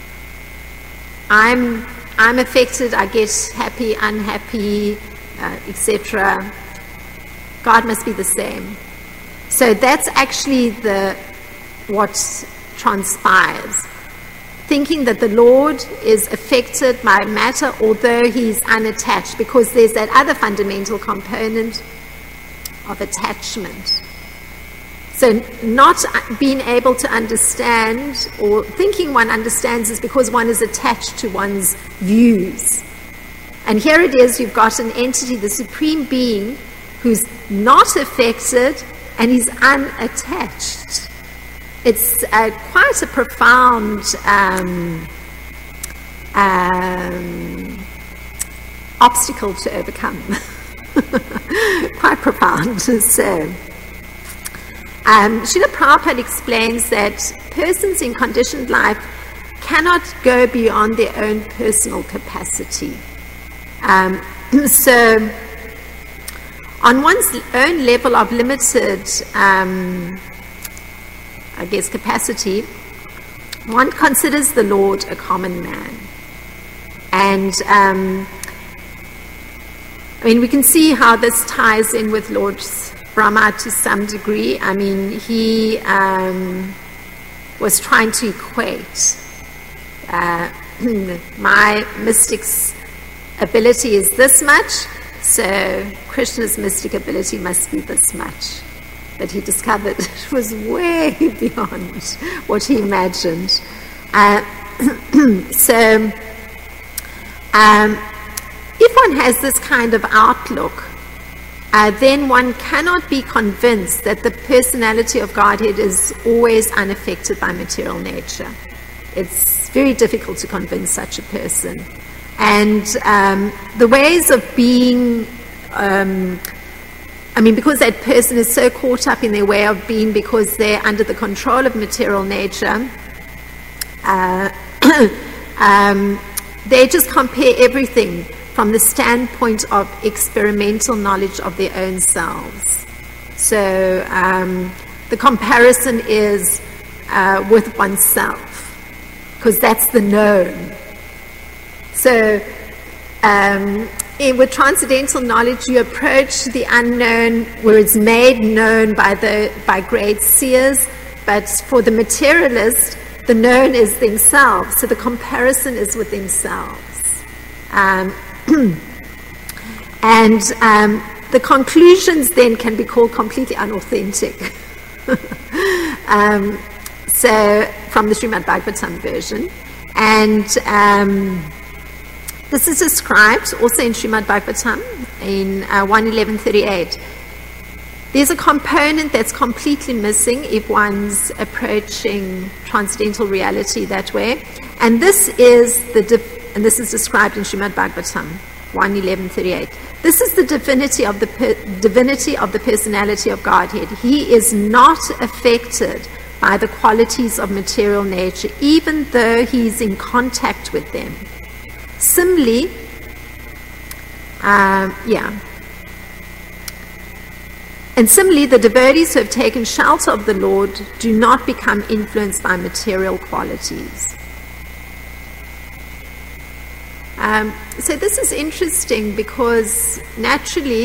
I'm affected, I get happy, unhappy, etc. God must be the same. So that's actually what transpires. Thinking that the Lord is affected by matter, although he's unattached, because there's that other fundamental component of attachment. So not being able to understand, or thinking one understands, is because one is attached to one's views. And here it is, you've got an entity, the Supreme Being, who's not affected and he's unattached. It's quite a profound obstacle to overcome. Quite profound. So, Srila Prabhupada explains that persons in conditioned life cannot go beyond their own personal capacity. So, on one's own level of limited capacity, one considers the Lord a common man. And we can see how this ties in with Lord Brahma to some degree. He was trying to equate my mystic's ability is this much, so Krishna's mystic ability must be this much. But he discovered it was way beyond what he imagined. if one has this kind of outlook, then one cannot be convinced that the personality of Godhead is always unaffected by material nature. It's very difficult to convince such a person. And the ways of being, because that person is so caught up in their way of being because they're under the control of material nature, they just compare everything from the standpoint of experimental knowledge of their own selves. So the comparison is with oneself, because that's the known. So with transcendental knowledge, you approach the unknown where it's made known by great seers, but for the materialist, the known is themselves. So the comparison is with themselves. And the conclusions then can be called completely unauthentic. So from the Srimad Bhagavatam version. And this is described also in Srimad Bhagavatam in 1.11.38. There's a component that's completely missing if one's approaching transcendental reality that way. And this is and this is described in Srimad Bhagavatam 1.11.38. This is the divinity of the personality of Godhead. He is not affected by the qualities of material nature, even though he's in contact with them. Similarly, And similarly, the devotees who have taken shelter of the Lord do not become influenced by material qualities. So this is interesting because naturally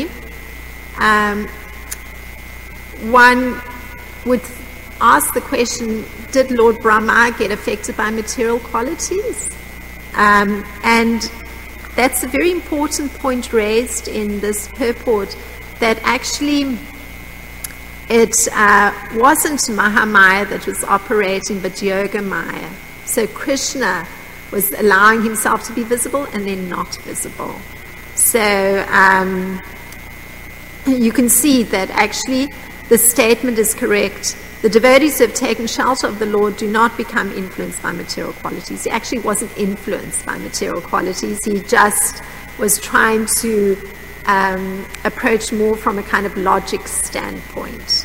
one would ask the question, did Lord Brahma get affected by material qualities? And that's a very important point raised in this purport, that actually it wasn't Mahamaya that was operating, but Yoga Maya. So Krishna was allowing himself to be visible and then not visible. So you can see that actually the statement is correct. The devotees who have taken shelter of the Lord do not become influenced by material qualities. He actually wasn't influenced by material qualities. He just was trying to approach more from a kind of logic standpoint.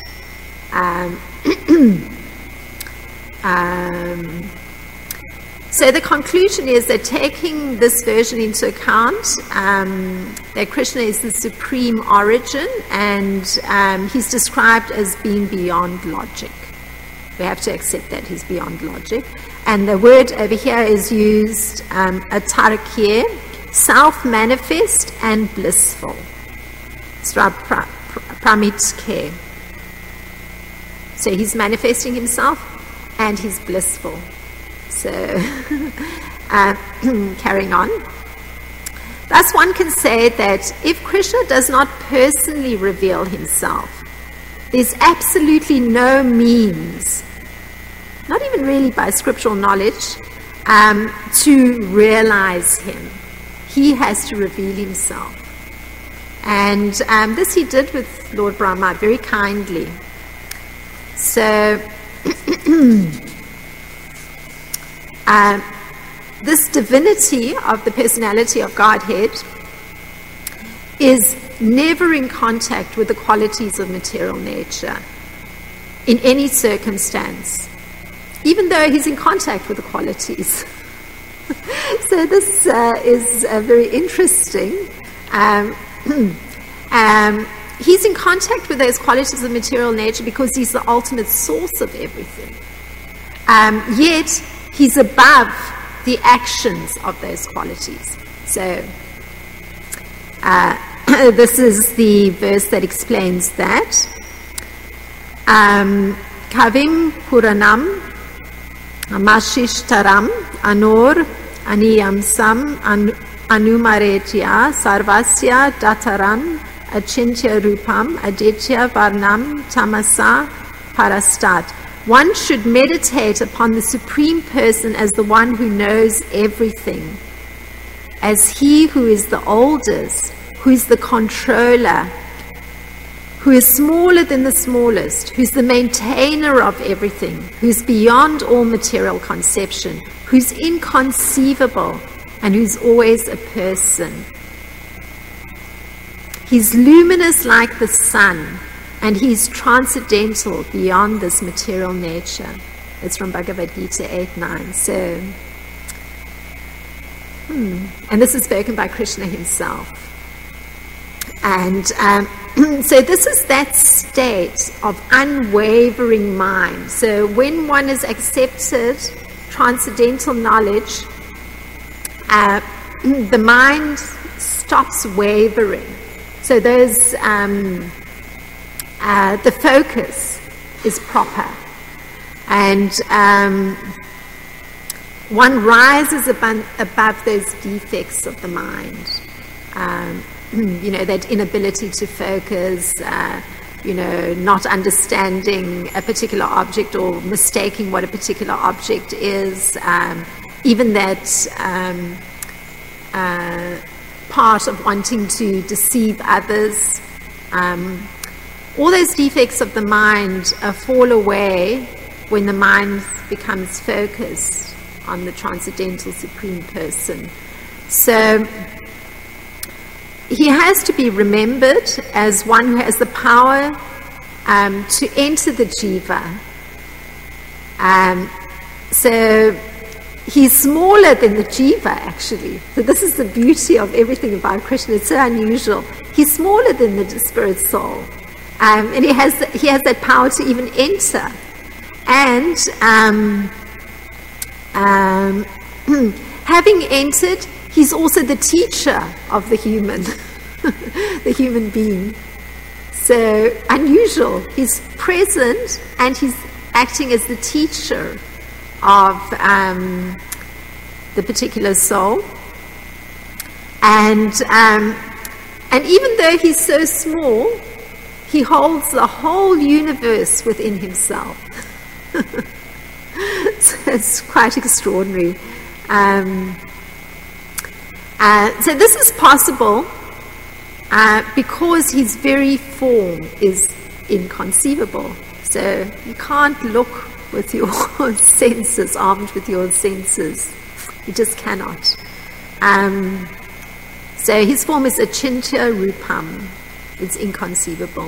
So the conclusion is that taking this version into account, that Krishna is the supreme origin, and he's described as being beyond logic. We have to accept that he's beyond logic. And the word over here is used, atarkye, self-manifest and blissful. Pramitke. So he's manifesting himself and he's blissful. So, carrying on. Thus one can say that if Krishna does not personally reveal himself, there's absolutely no means, not even really by scriptural knowledge, to realize him. He has to reveal himself. And this he did with Lord Brahma very kindly. So, this divinity of the personality of Godhead is never in contact with the qualities of material nature in any circumstance, even though he's in contact with the qualities. So this is very interesting. He's in contact with those qualities of material nature because he's the ultimate source of everything. Yet he's above the actions of those qualities. So this is the verse that explains that. Kavim Puranam Amashishtaram Anur Aniyamsam Anumaretya Sarvasya Dataram Achintya Rupam Aditya Varnam Tamasa Parastat one should meditate upon the Supreme Person as the one who knows everything, as he who is the oldest, who is the controller, who is smaller than the smallest, who's the maintainer of everything, who's beyond all material conception, who's inconceivable, and who's always a person. He's luminous like the sun, and he's transcendental beyond this material nature. It's from Bhagavad Gita 8:9. So, and this is spoken by Krishna himself. And so this is that state of unwavering mind. So when one has accepted transcendental knowledge, the mind stops wavering. So those, the focus is proper. And one rises above those defects of the mind. That inability to focus, not understanding a particular object or mistaking what a particular object is, even that part of wanting to deceive others. All those defects of the mind fall away when the mind becomes focused on the transcendental Supreme Person. So he has to be remembered as one who has the power to enter the jiva. So he's smaller than the jiva, actually. So this is the beauty of everything about Krishna. It's so unusual. He's smaller than the spirit soul, and he has that power to even enter. And having entered, he's also the teacher of the human, the human being. So unusual. He's present and he's acting as the teacher of the particular soul. And even though he's so small, he holds the whole universe within himself. So it's quite extraordinary. So this is possible because his very form is inconceivable. So you can't look with your senses, armed with your senses. You just cannot. So his form is achintya rupam. It's inconceivable.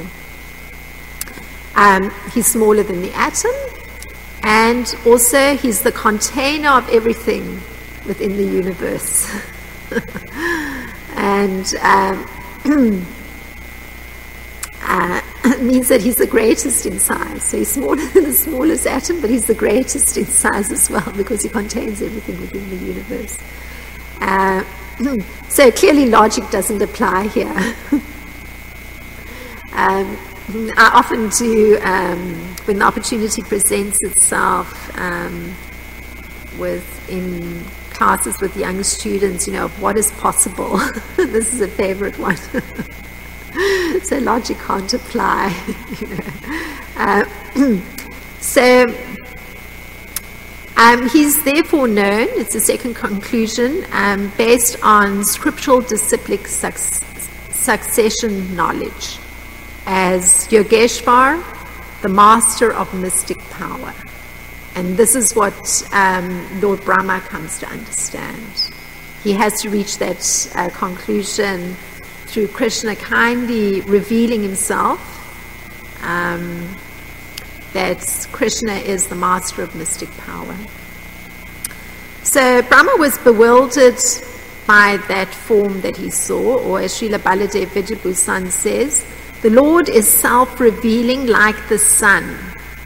He's smaller than the atom, and also he's the container of everything within the universe. And it means that he's the greatest in size. So he's smaller than the smallest atom, but he's the greatest in size as well, because he contains everything within the universe. So clearly logic doesn't apply here. I often do, when the opportunity presents itself, in classes with young students, of what is possible. This is a favorite one. So logic can't apply. So he's therefore known, it's the second conclusion, based on scriptural disciplic succession knowledge, as Yogeshvar, the master of mystic power. And this is what Lord Brahma comes to understand. He has to reach that conclusion through Krishna kindly revealing himself, that Krishna is the master of mystic power. So Brahma was bewildered by that form that he saw, or as Srila Baladev Vijayabhusan says, the Lord is self-revealing like the sun.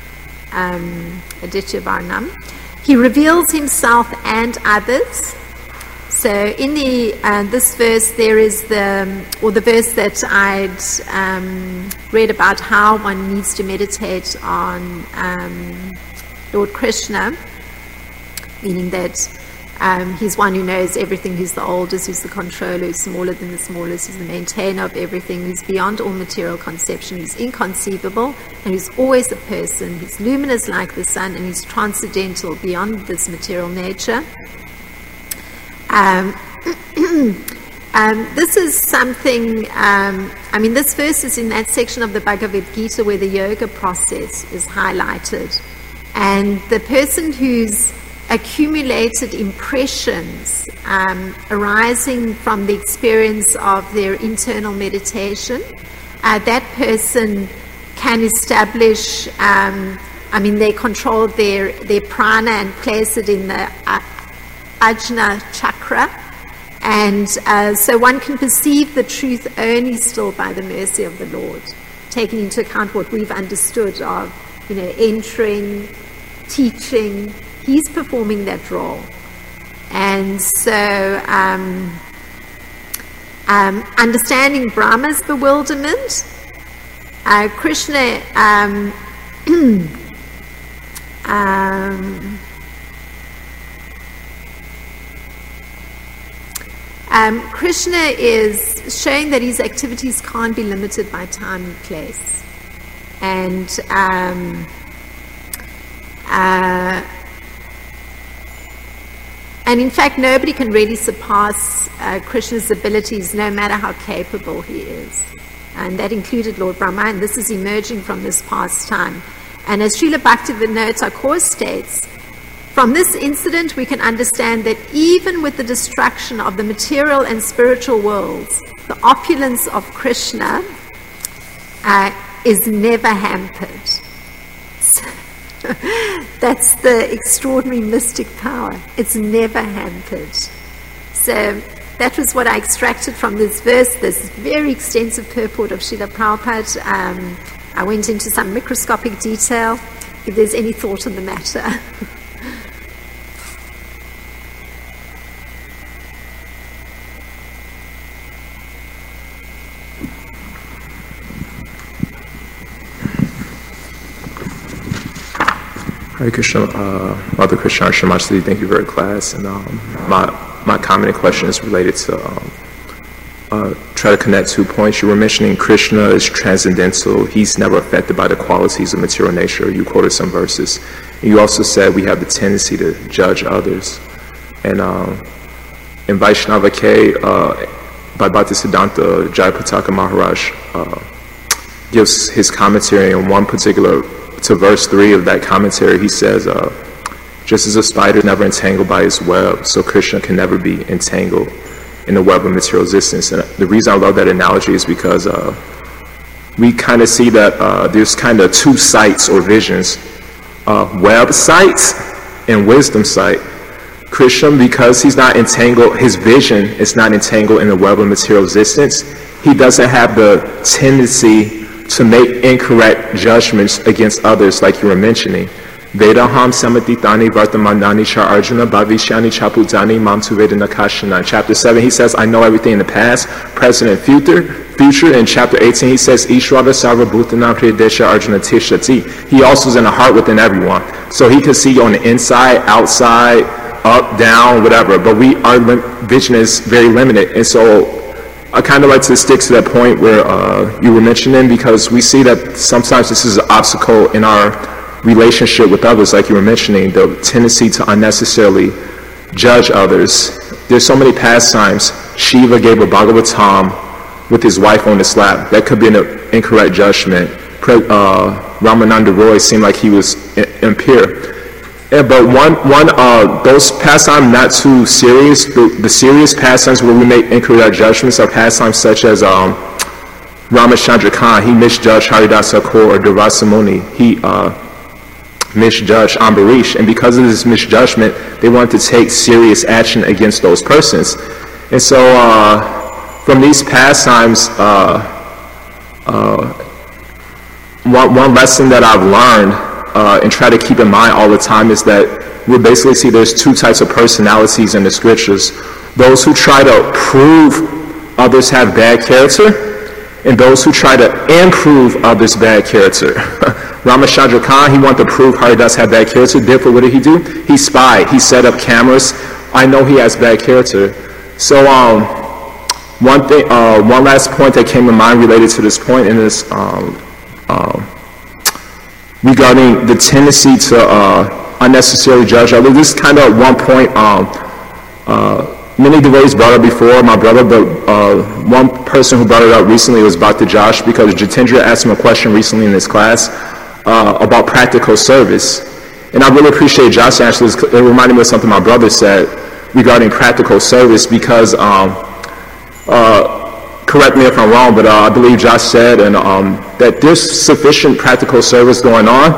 Aditya Varnam. He reveals himself and others. So in this verse, there is the verse that I'd read about how one needs to meditate on Lord Krishna, meaning that He's one who knows everything, who's the oldest, who's the controller, who's smaller than the smallest, who's the maintainer of everything, who's beyond all material conception, who's inconceivable, and who's always a person, who's luminous like the sun, and who's transcendental beyond this material nature. This is something, this verse is in that section of the Bhagavad Gita where the yoga process is highlighted. And the person who's accumulated impressions arising from the experience of their internal meditation, that person can establish, they control their prana and place it in the Ajna chakra. And so one can perceive the truth only still by the mercy of the Lord, taking into account what we've understood of, entering, teaching. He's performing that role. And so understanding Brahma's bewilderment, Krishna Krishna is showing that his activities can't be limited by time and place. And in fact, nobody can really surpass Krishna's abilities, no matter how capable he is. And that included Lord Brahma, and this is emerging from this past time. And as Srila Bhaktivinoda Thakur states, from this incident we can understand that even with the destruction of the material and spiritual worlds, the opulence of Krishna is never hampered. That's the extraordinary mystic power. It's never hampered. So that was what I extracted from this verse, this very extensive purport of Srila Prabhupada. I went into some microscopic detail, if there's any thought on the matter. Hare Krishna, Mother Krishna Shamashti, thank you for your class. And my comment and question is related to try to connect 2 points. You were mentioning Krishna is transcendental. He's never affected by the qualities of material nature. You quoted some verses. And you also said we have the tendency to judge others. And in Vaishnava K, by Bhaktisiddhanta Jayapataka Maharaj, gives his commentary on one particular, to verse 3 of that commentary. He says, just as a spider is never entangled by its web, so Krishna can never be entangled in the web of material existence. And the reason I love that analogy is because we kind of see that there's kind of 2 sights or visions, web sights and wisdom sight. Krishna, because he's not entangled, his vision is not entangled in the web of material existence, he doesn't have the tendency to make incorrect judgments against others, like you were mentioning. Vedaham samatitani vartamandani cha arjuna bhavishyani chaputani mam tu vedanakashana. In chapter 7 he says, I know everything in the past, present and future. In chapter 18 he says, Ishvara sarva bhutanam hridesha arjuna tishati. He also is in the heart within everyone. So he can see on the inside, outside, up, down, whatever. But our vision is very limited. And so I kind of like to stick to that point where you were mentioning, because we see that sometimes this is an obstacle in our relationship with others, like you were mentioning, the tendency to unnecessarily judge others. There's so many pastimes. Shiva gave a Bhagavatam with his wife on his lap. That could be an incorrect judgment. Ramananda Roy seemed like he was impure. Yeah, but those pastimes not too serious. The serious pastimes where we make incorrect judgments are pastimes such as Ramachandra Khan. He misjudged Haridas Thakur or Durvasa Muni. He misjudged Ambarish, and because of this misjudgment, they wanted to take serious action against those persons. And so, from these pastimes, one lesson that I've learned and try to keep in mind all the time is that we basically see there's 2 types of personalities in the scriptures. Those who try to prove others have bad character, and those who try to improve others' bad character. Ramachandra Khan, he wanted to prove Haridas had bad character. Therefore, what did he do? He spied. He set up cameras I know he has bad character. So one last point that came to mind related to this point in this regarding the tendency to unnecessarily judge others. This is kind of one point many devotees brought up before, my brother, but one person who brought it up recently was Bhakti Josh, because Jitendra asked him a question recently in this class about practical service. And I really appreciate Josh's answer. It reminded me of something my brother said regarding practical service, because, correct me if I'm wrong, but I believe Josh said that there's sufficient practical service going on.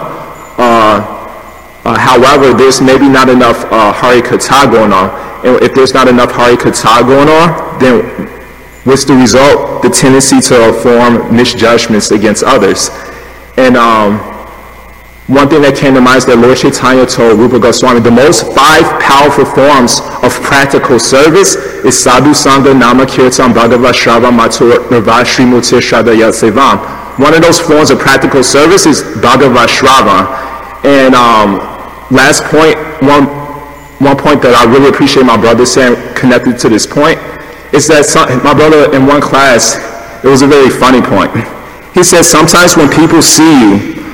However, there's maybe not enough Hari Katha going on. And if there's not enough Hari Katha going on, then what's the result? The tendency to form misjudgments against others. And one thing that came to mind is that Lord Chaitanya told Rupa Goswami, the most 5 powerful forms of practical service is Sadhu Sangha, Nama Kirtan, Bhagavad Shrava, Mathur, Nirva, Srimutir, Shraddha, Yat Sevam. One of those forms of practical service is Bhagavad Shrava. And last point, one point that I really appreciate my brother saying connected to this point is that my brother in one class, it was a very funny point. He said sometimes when people see you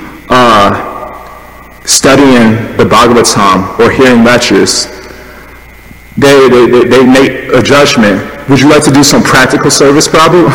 studying the Bhagavatam or hearing lectures, they make a judgment. Would you like to do some practical service, Prabhu?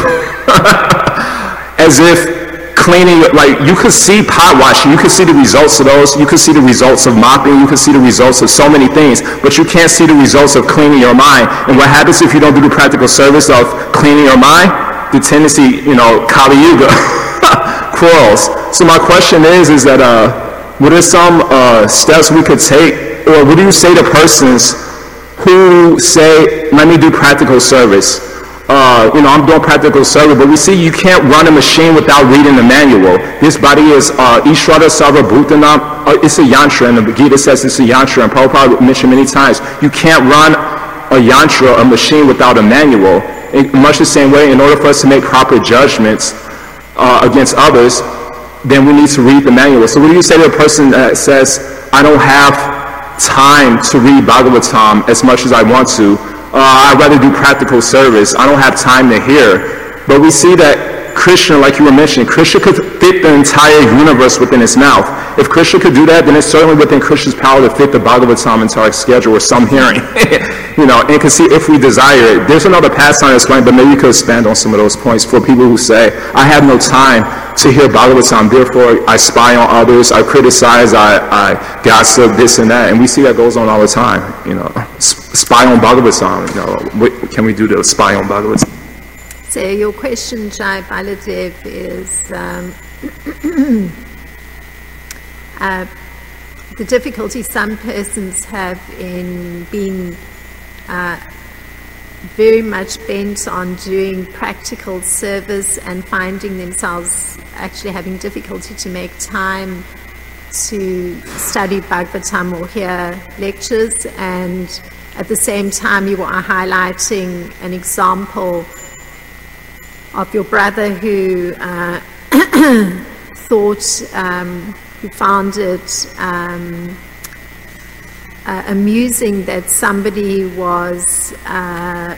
As if cleaning, like, you could see pot washing, you could see the results of those, you could see the results of mopping, you could see the results of so many things, but you can't see the results of cleaning your mind. And what happens if you don't do the practical service of cleaning your mind? The tendency, Kali Yuga, quarrels. So my question is that what are some steps we could take, or what do you say to persons who say, let me do practical service? I'm doing practical service, but we see you can't run a machine without reading the manual. This body is Ishvara Sarva Bhutanam. It's a yantra, and the Gita says it's a yantra, and Prabhupada mentioned many times, you can't run a yantra, a machine, without a manual. In much the same way, in order for us to make proper judgments against others, then we need to read the manual. So what do you say to a person that says, I don't have time to read Bhagavatam as much as I want to? I'd rather do practical service. I don't have time to hear. But we see that Krishna, like you were mentioning, Krishna could fit the entire universe within his mouth. If Krishna could do that, then it's certainly within Krishna's power to fit the Bhagavatam into our schedule or some hearing. And can see if we desire it. There's another pastime explained, but maybe you could expand on some of those points for people who say, I have no time to hear Bhagavatam, therefore I spy on others, I criticize, I gossip, this and that. And we see that goes on all the time. Spy on Bhagavatam. What can we do to spy on Bhagavatam? So your question, Jai Baladev, is the difficulty some persons have in being very much bent on doing practical service and finding themselves actually having difficulty to make time to study Bhagavatam or hear lectures, and at the same time you are highlighting an example of your brother who who found it amusing that somebody was, at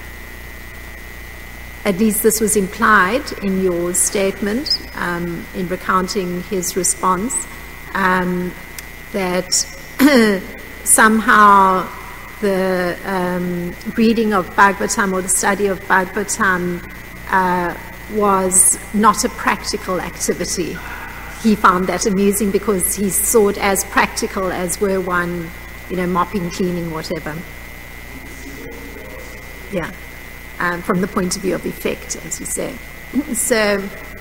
least this was implied in your statement, in recounting his response, that somehow the reading of Bhagavatam or the study of Bhagavatam was not a practical activity. He found that amusing because he saw it as practical as were one, mopping, cleaning, whatever. Yeah, from the point of view of effect, as you say. So,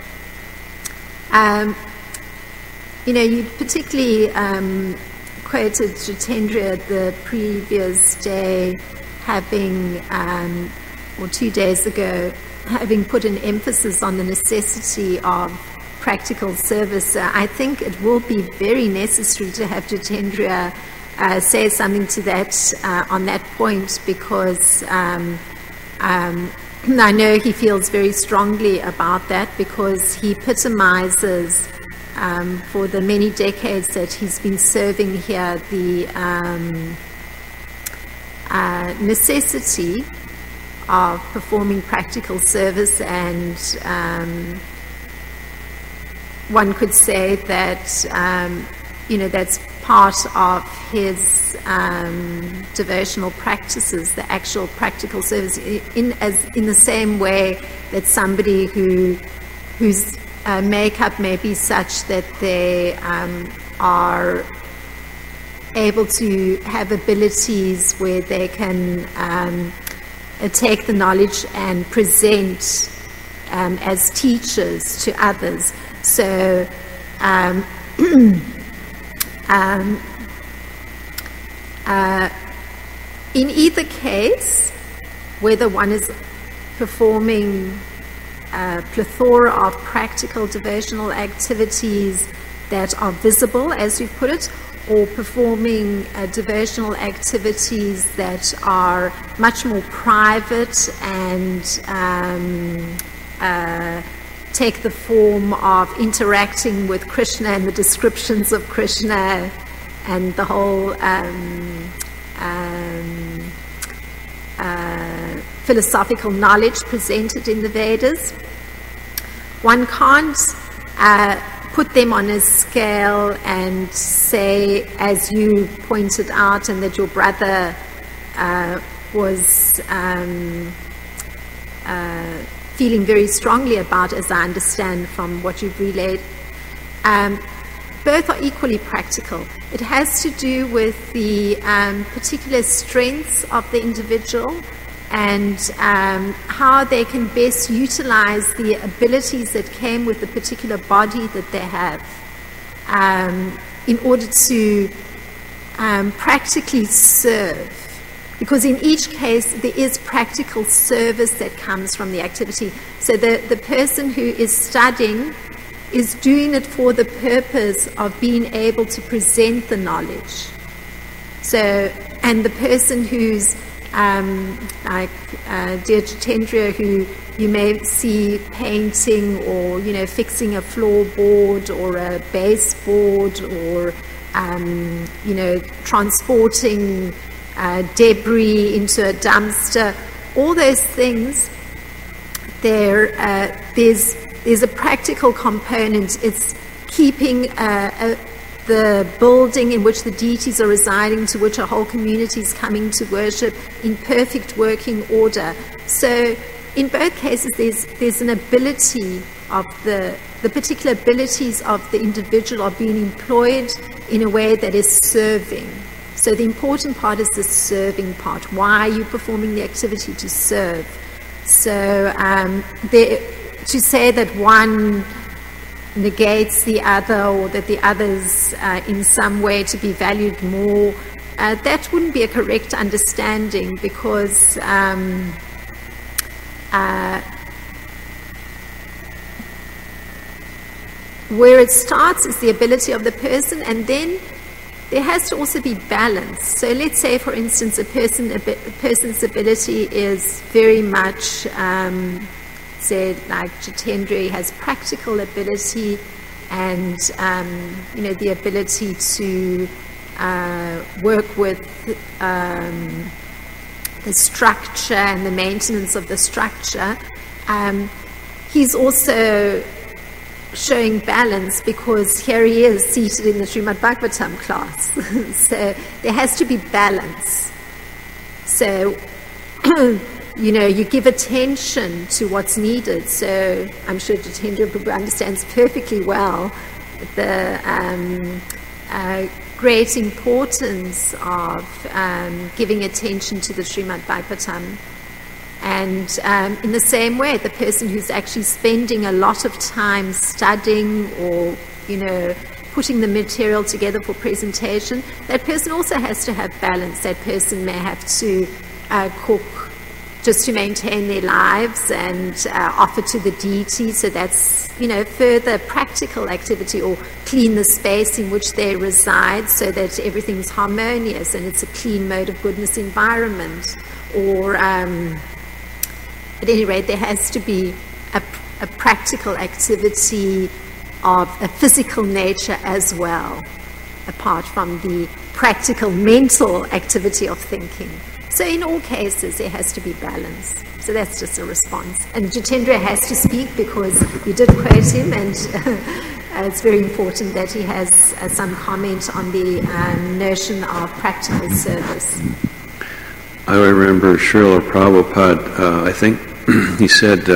you particularly quoted Jitendra the previous day having, or 2 days ago, having put an emphasis on the necessity of practical service. I think it will be very necessary to have Jitendra say something to that on that point, because I know he feels very strongly about that, because he epitomizes for the many decades that he's been serving here necessity of performing practical service, and one could say that that's part of his devotional practices, the actual practical service, in the same way that somebody whose makeup may be such that they are able to have abilities where they can take the knowledge and present as teachers to others. So in either case, whether one is performing a plethora of practical devotional activities that are visible, as you put it, or performing devotional activities that are much more private and take the form of interacting with Krishna and the descriptions of Krishna and the whole philosophical knowledge presented in the Vedas. One can't put them on a scale and say, as you pointed out, and that your brother was feeling very strongly about, as I understand from what you've relayed. Both are equally practical. It has to do with the particular strengths of the individual and how they can best utilize the abilities that came with the particular body that they have in order to practically serve. Because in each case, there is practical service that comes from the activity. So the person who is studying is doing it for the purpose of being able to present the knowledge. So, and the person who's like dear Jitendra, who you may see painting or, fixing a floorboard or a baseboard or, transporting debris into a dumpster, all those things, there's a practical component. It's keeping the building in which the deities are residing, to which a whole community is coming to worship, in perfect working order. So in both cases, there's an ability of the particular abilities of the individual are being employed in a way that is serving. So the important part is the serving part. Why are you performing the activity? To serve. So to say that one negates the other, or that the other's in some way to be valued more, that wouldn't be a correct understanding, because where it starts is the ability of the person, and then there has to also be balance. So let's say, for instance, a person's ability is very much, say, like Jitendra has practical ability and, the ability to work with the structure and the maintenance of the structure. He's also showing balance, because here he is seated in the Srimad Bhagavatam class. So there has to be balance. So, you give attention to what's needed. So I'm sure Jitendra Prabhu understands perfectly well the great importance of giving attention to the Srimad Bhagavatam. And in the same way, the person who's actually spending a lot of time studying or, putting the material together for presentation, that person also has to have balance. That person may have to cook just to maintain their lives and offer to the deity. So that's, further practical activity, or clean the space in which they reside so that everything's harmonious and it's a clean mode of goodness environment. Or at any rate, there has to be a practical activity of a physical nature as well, apart from the practical mental activity of thinking. So in all cases, there has to be balance. So that's just a response. And Jitendra has to speak because you did quote him, and it's very important that he has some comment on the notion of practical service. I remember Srila Prabhupada, I think he said,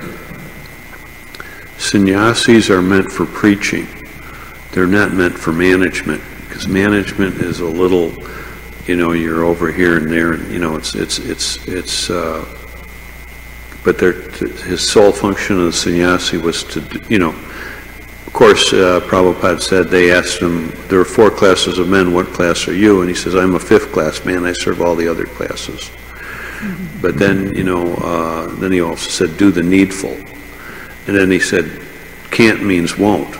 sannyasis are meant for preaching. They're not meant for management, because management is a little, you're over here and there, and but his sole function of the sannyasi was to, of course, Prabhupada said, they asked him, there are 4 classes of men, what class are you? And he says, I'm a 5th class man, I serve all the other classes. Mm-hmm. But then, then he also said, do the needful. And then he said, can't means won't.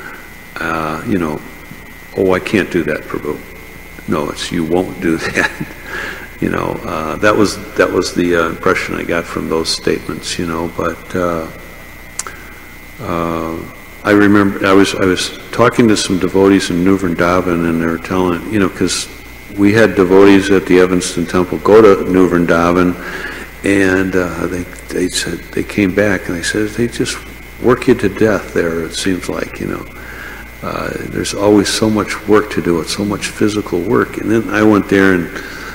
Oh, I can't do that, Prabhu. No, it's you won't do that. That was the impression I got from those statements, but I remember I was talking to some devotees in New Vrindavan, and they were telling, because we had devotees at the Evanston Temple go to New Vrindavan, and they said, they came back and they said, they just work you to death there, it seems like, there's always so much work to do, it's so much physical work. And then I went there and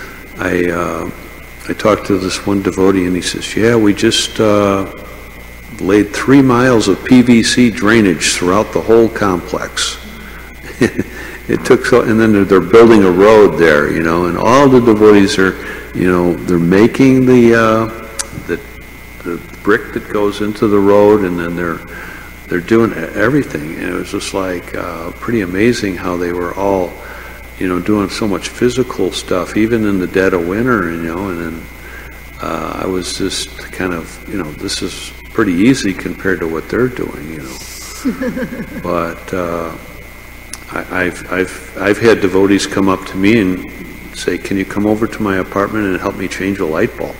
I talked to this one devotee, and he says, yeah, we just laid 3 miles of PVC drainage throughout the whole complex. It took and then they're building a road there, and all the devotees are, they're making the brick that goes into the road, and then they're doing everything. And it was just like pretty amazing how they were all, doing so much physical stuff, even in the dead of winter, and then I was just kind of, this is pretty easy compared to what they're doing, But I've had devotees come up to me and say, "Can you come over to my apartment and help me change a light bulb?"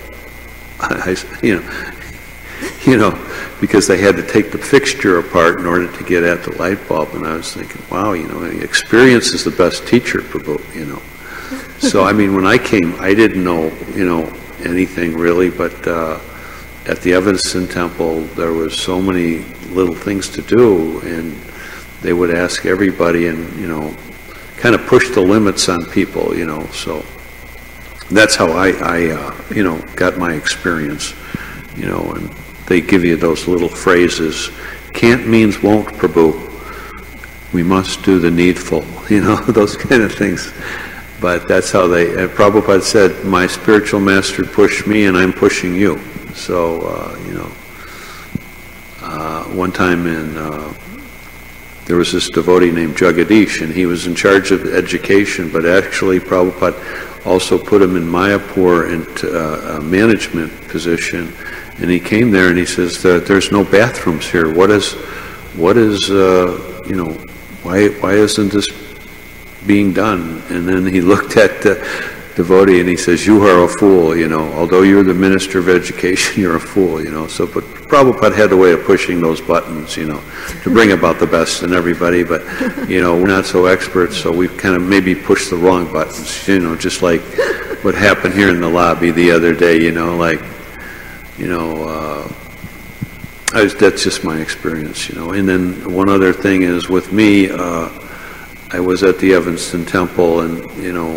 Because they had to take the fixture apart in order to get at the light bulb, and I was thinking, wow, experience is the best teacher, Prabhu, So I mean, when I came, I didn't know, anything really, but at the Evanston Temple, there was so many little things to do, and they would ask everybody, and kind of push the limits on people, So that's how I got my experience, And they give you those little phrases. Can't means won't, Prabhu. We must do the needful, those kind of things. But that's how Prabhupada said, my spiritual master pushed me and I'm pushing you. So, one time there was this devotee named Jagadish, and he was in charge of education, but actually Prabhupada also put him in Mayapur into a management position. And he came there and he says, there's no bathrooms here. Why isn't this being done? And then he looked at the devotee and he says, you are a fool, although you're the minister of education, you're a fool, So, but Prabhupada had a way of pushing those buttons, to bring about the best in everybody. But, we're not so experts, so we've kind of maybe pushed the wrong buttons, just like what happened here in the lobby the other day, that's just my experience, And then one other thing is with me, I was at the Evanston Temple, and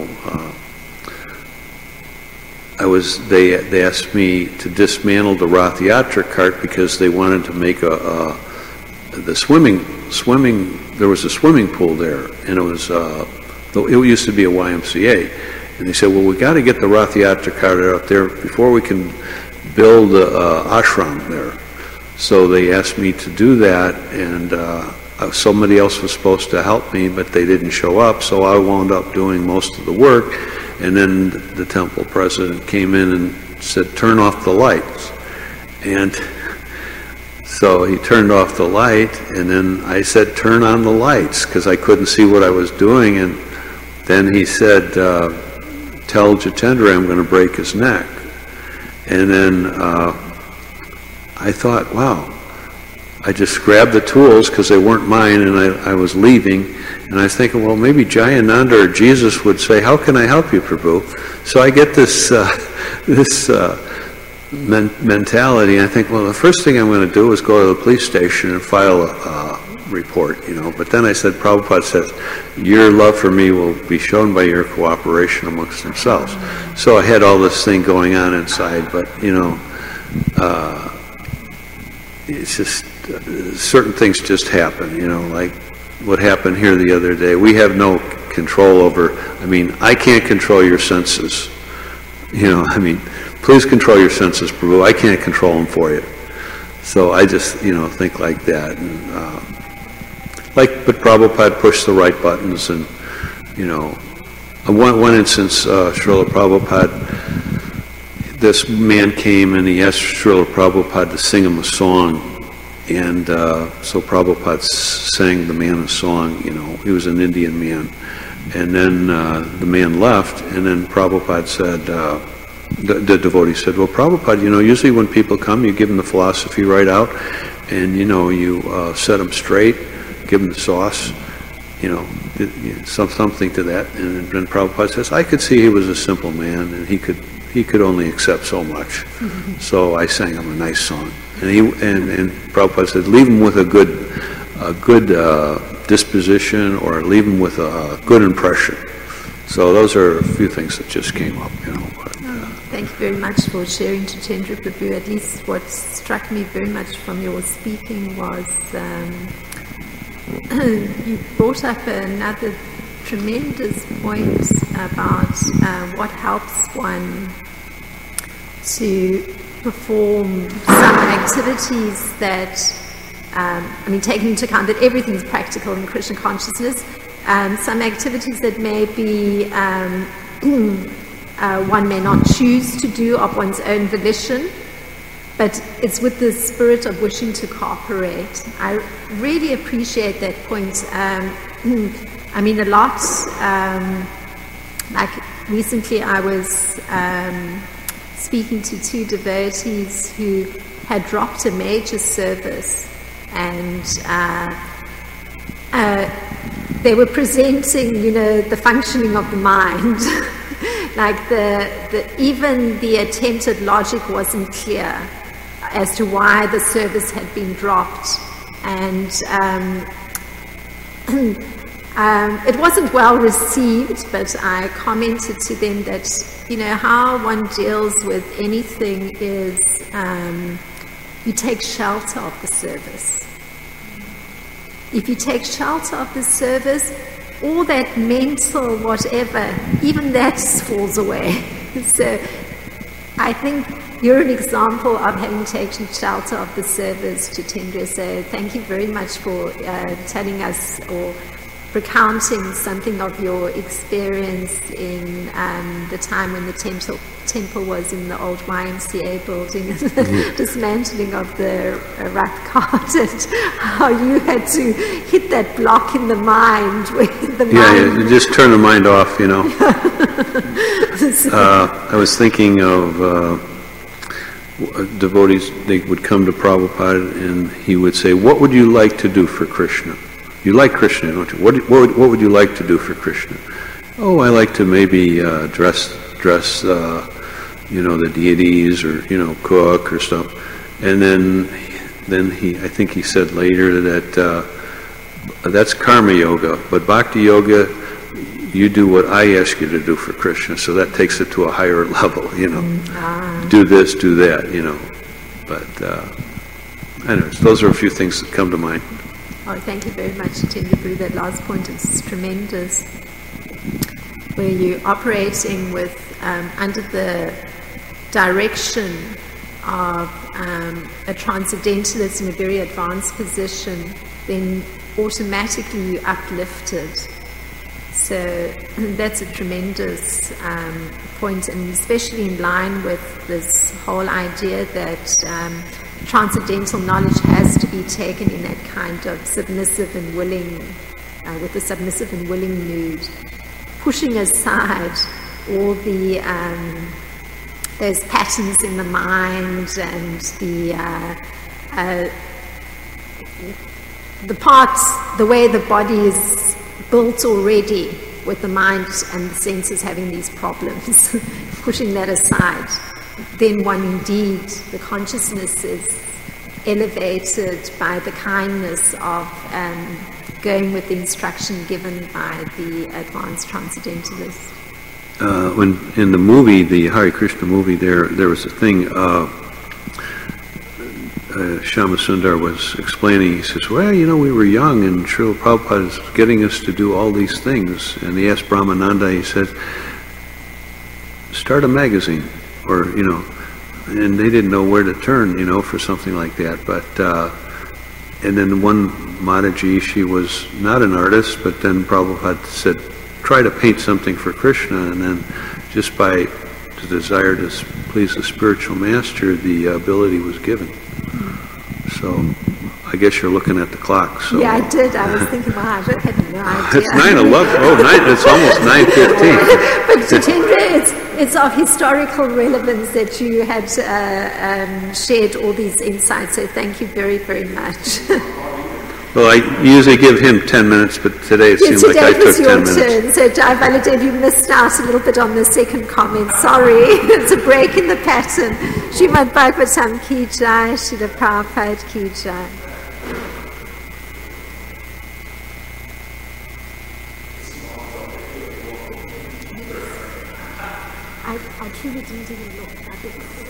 they asked me to dismantle the Rath Yatra cart because they wanted to make the swimming. There was a swimming pool there, and it used to be a YMCA, and they said, well, we got to get the Rath Yatra cart out there before we can build ashram there. So they asked me to do that, and somebody else was supposed to help me, but they didn't show up, so I wound up doing most of the work. And then the temple president came in and said, turn off the lights. And so he turned off the light, and then I said, turn on the lights, because I couldn't see what I was doing. And then he said, tell Jitendra I'm going to break his neck. And then I thought, wow, I just grabbed the tools because they weren't mine, and I was leaving, and I was thinking, well, maybe Jayananda or Jesus would say, how can I help you, Prabhu? So I get this mentality, and I think, well, the first thing I'm going to do is go to the police station and file a report, But then I said, Prabhupada says, your love for me will be shown by your cooperation amongst themselves. So I had all this thing going on inside, but, it's just, certain things just happen, like what happened here the other day. We have no control over, I can't control your senses. Please control your senses, Prabhu. I can't control them for you. So I just, think like that. And, but Prabhupada pushed the right buttons, and, one instance, Srila Prabhupada, this man came and he asked Srila Prabhupada to sing him a song, and so Prabhupada sang the man a song, he was an Indian man, and then the man left, and then Prabhupada said, the devotee said, well, Prabhupada, usually when people come, you give them the philosophy right out, and, you set them straight, give them the sauce, something to that, and then Prabhupada says, I could see he was a simple man, and he could only accept so much. So I sang him a nice song, and Prabhupada said, leave him with a good disposition, or leave him with a good impression. So those are a few things that just came up, Thank you very much for sharing, Jitendra Prabhu. At least what struck me very much from your speaking was you brought up another tremendous point about what helps one to perform some activities that, taking into account that everything's practical in Krishna consciousness, some activities that may be one may not choose to do of one's own volition, but it's with the spirit of wishing to cooperate. I really appreciate that point. A lot, like recently I was speaking to two devotees who had dropped a major service, and they were presenting, the functioning of the mind. Like even the attempt at logic wasn't clear as to why the service had been dropped, and it wasn't well received, but I commented to them that, how one deals with anything is you take shelter of the service. If you take shelter of the service, all that mental whatever, even that falls away. So I think you're an example of having taken shelter of the service, Jitendra. So thank you very much for telling us or recounting something of your experience in the time when the temple was in the old YMCA building, and the dismantling of the Rath cart, and how you had to hit that block in the mind where the mind... Yeah, just turn the mind off, I was thinking of devotees. They would come to Prabhupada and he would say, what would you like to do for Krishna? You like Krishna, don't you? What would you like to do for Krishna? Oh, I like to maybe dress the deities, or cook or stuff. And then I think he said later that that's karma yoga, but bhakti yoga, you do what I ask you to do for Krishna. So that takes it to a higher level, Do this, do that, But anyways, those are a few things that come to mind. Oh, thank you very much, Jitendra. That last point is tremendous. Where you're operating with under the direction of a transcendentalist in a very advanced position, then automatically you're uplifted. So that's a tremendous point, and especially in line with this whole idea that transcendental knowledge has to be taken in that kind of submissive and willing, with a submissive and willing mood, pushing aside all the those patterns in the mind and the parts, the way the body is built already, with the mind and the senses having these problems, pushing that aside, then one indeed, the consciousness is elevated by the kindness of going with the instruction given by the advanced transcendentalist. When in the movie, the Hare Krishna movie, there was a thing. Shyamasundar was explaining. He says, "Well, we were young, and Srila Prabhupada is getting us to do all these things." And he asked Brahmananda. He said, "Start a magazine," or and they didn't know where to turn, for something like that. But and then one Mataji, she was not an artist, but then Prabhupada said, "Try to paint something for Krishna," and then just by the desire to please the spiritual master, the ability was given. So I guess you're looking at the clock. So. Yeah, I did. I was thinking, wow, I had no idea. It's 9:11. It's almost 9:15. But Jitendra, it's of historical relevance that you had shared all these insights. So thank you very, very much. Well, I usually give him 10 minutes, but today it seemed like I took 10 minutes. Today was your turn. So, Jai Baladev, you missed out a little bit on the second comment. Sorry. It's a break in the pattern. Srimad Bhagavatam ki jai, Srila Prabhupada ki jai. I truly didn't even look.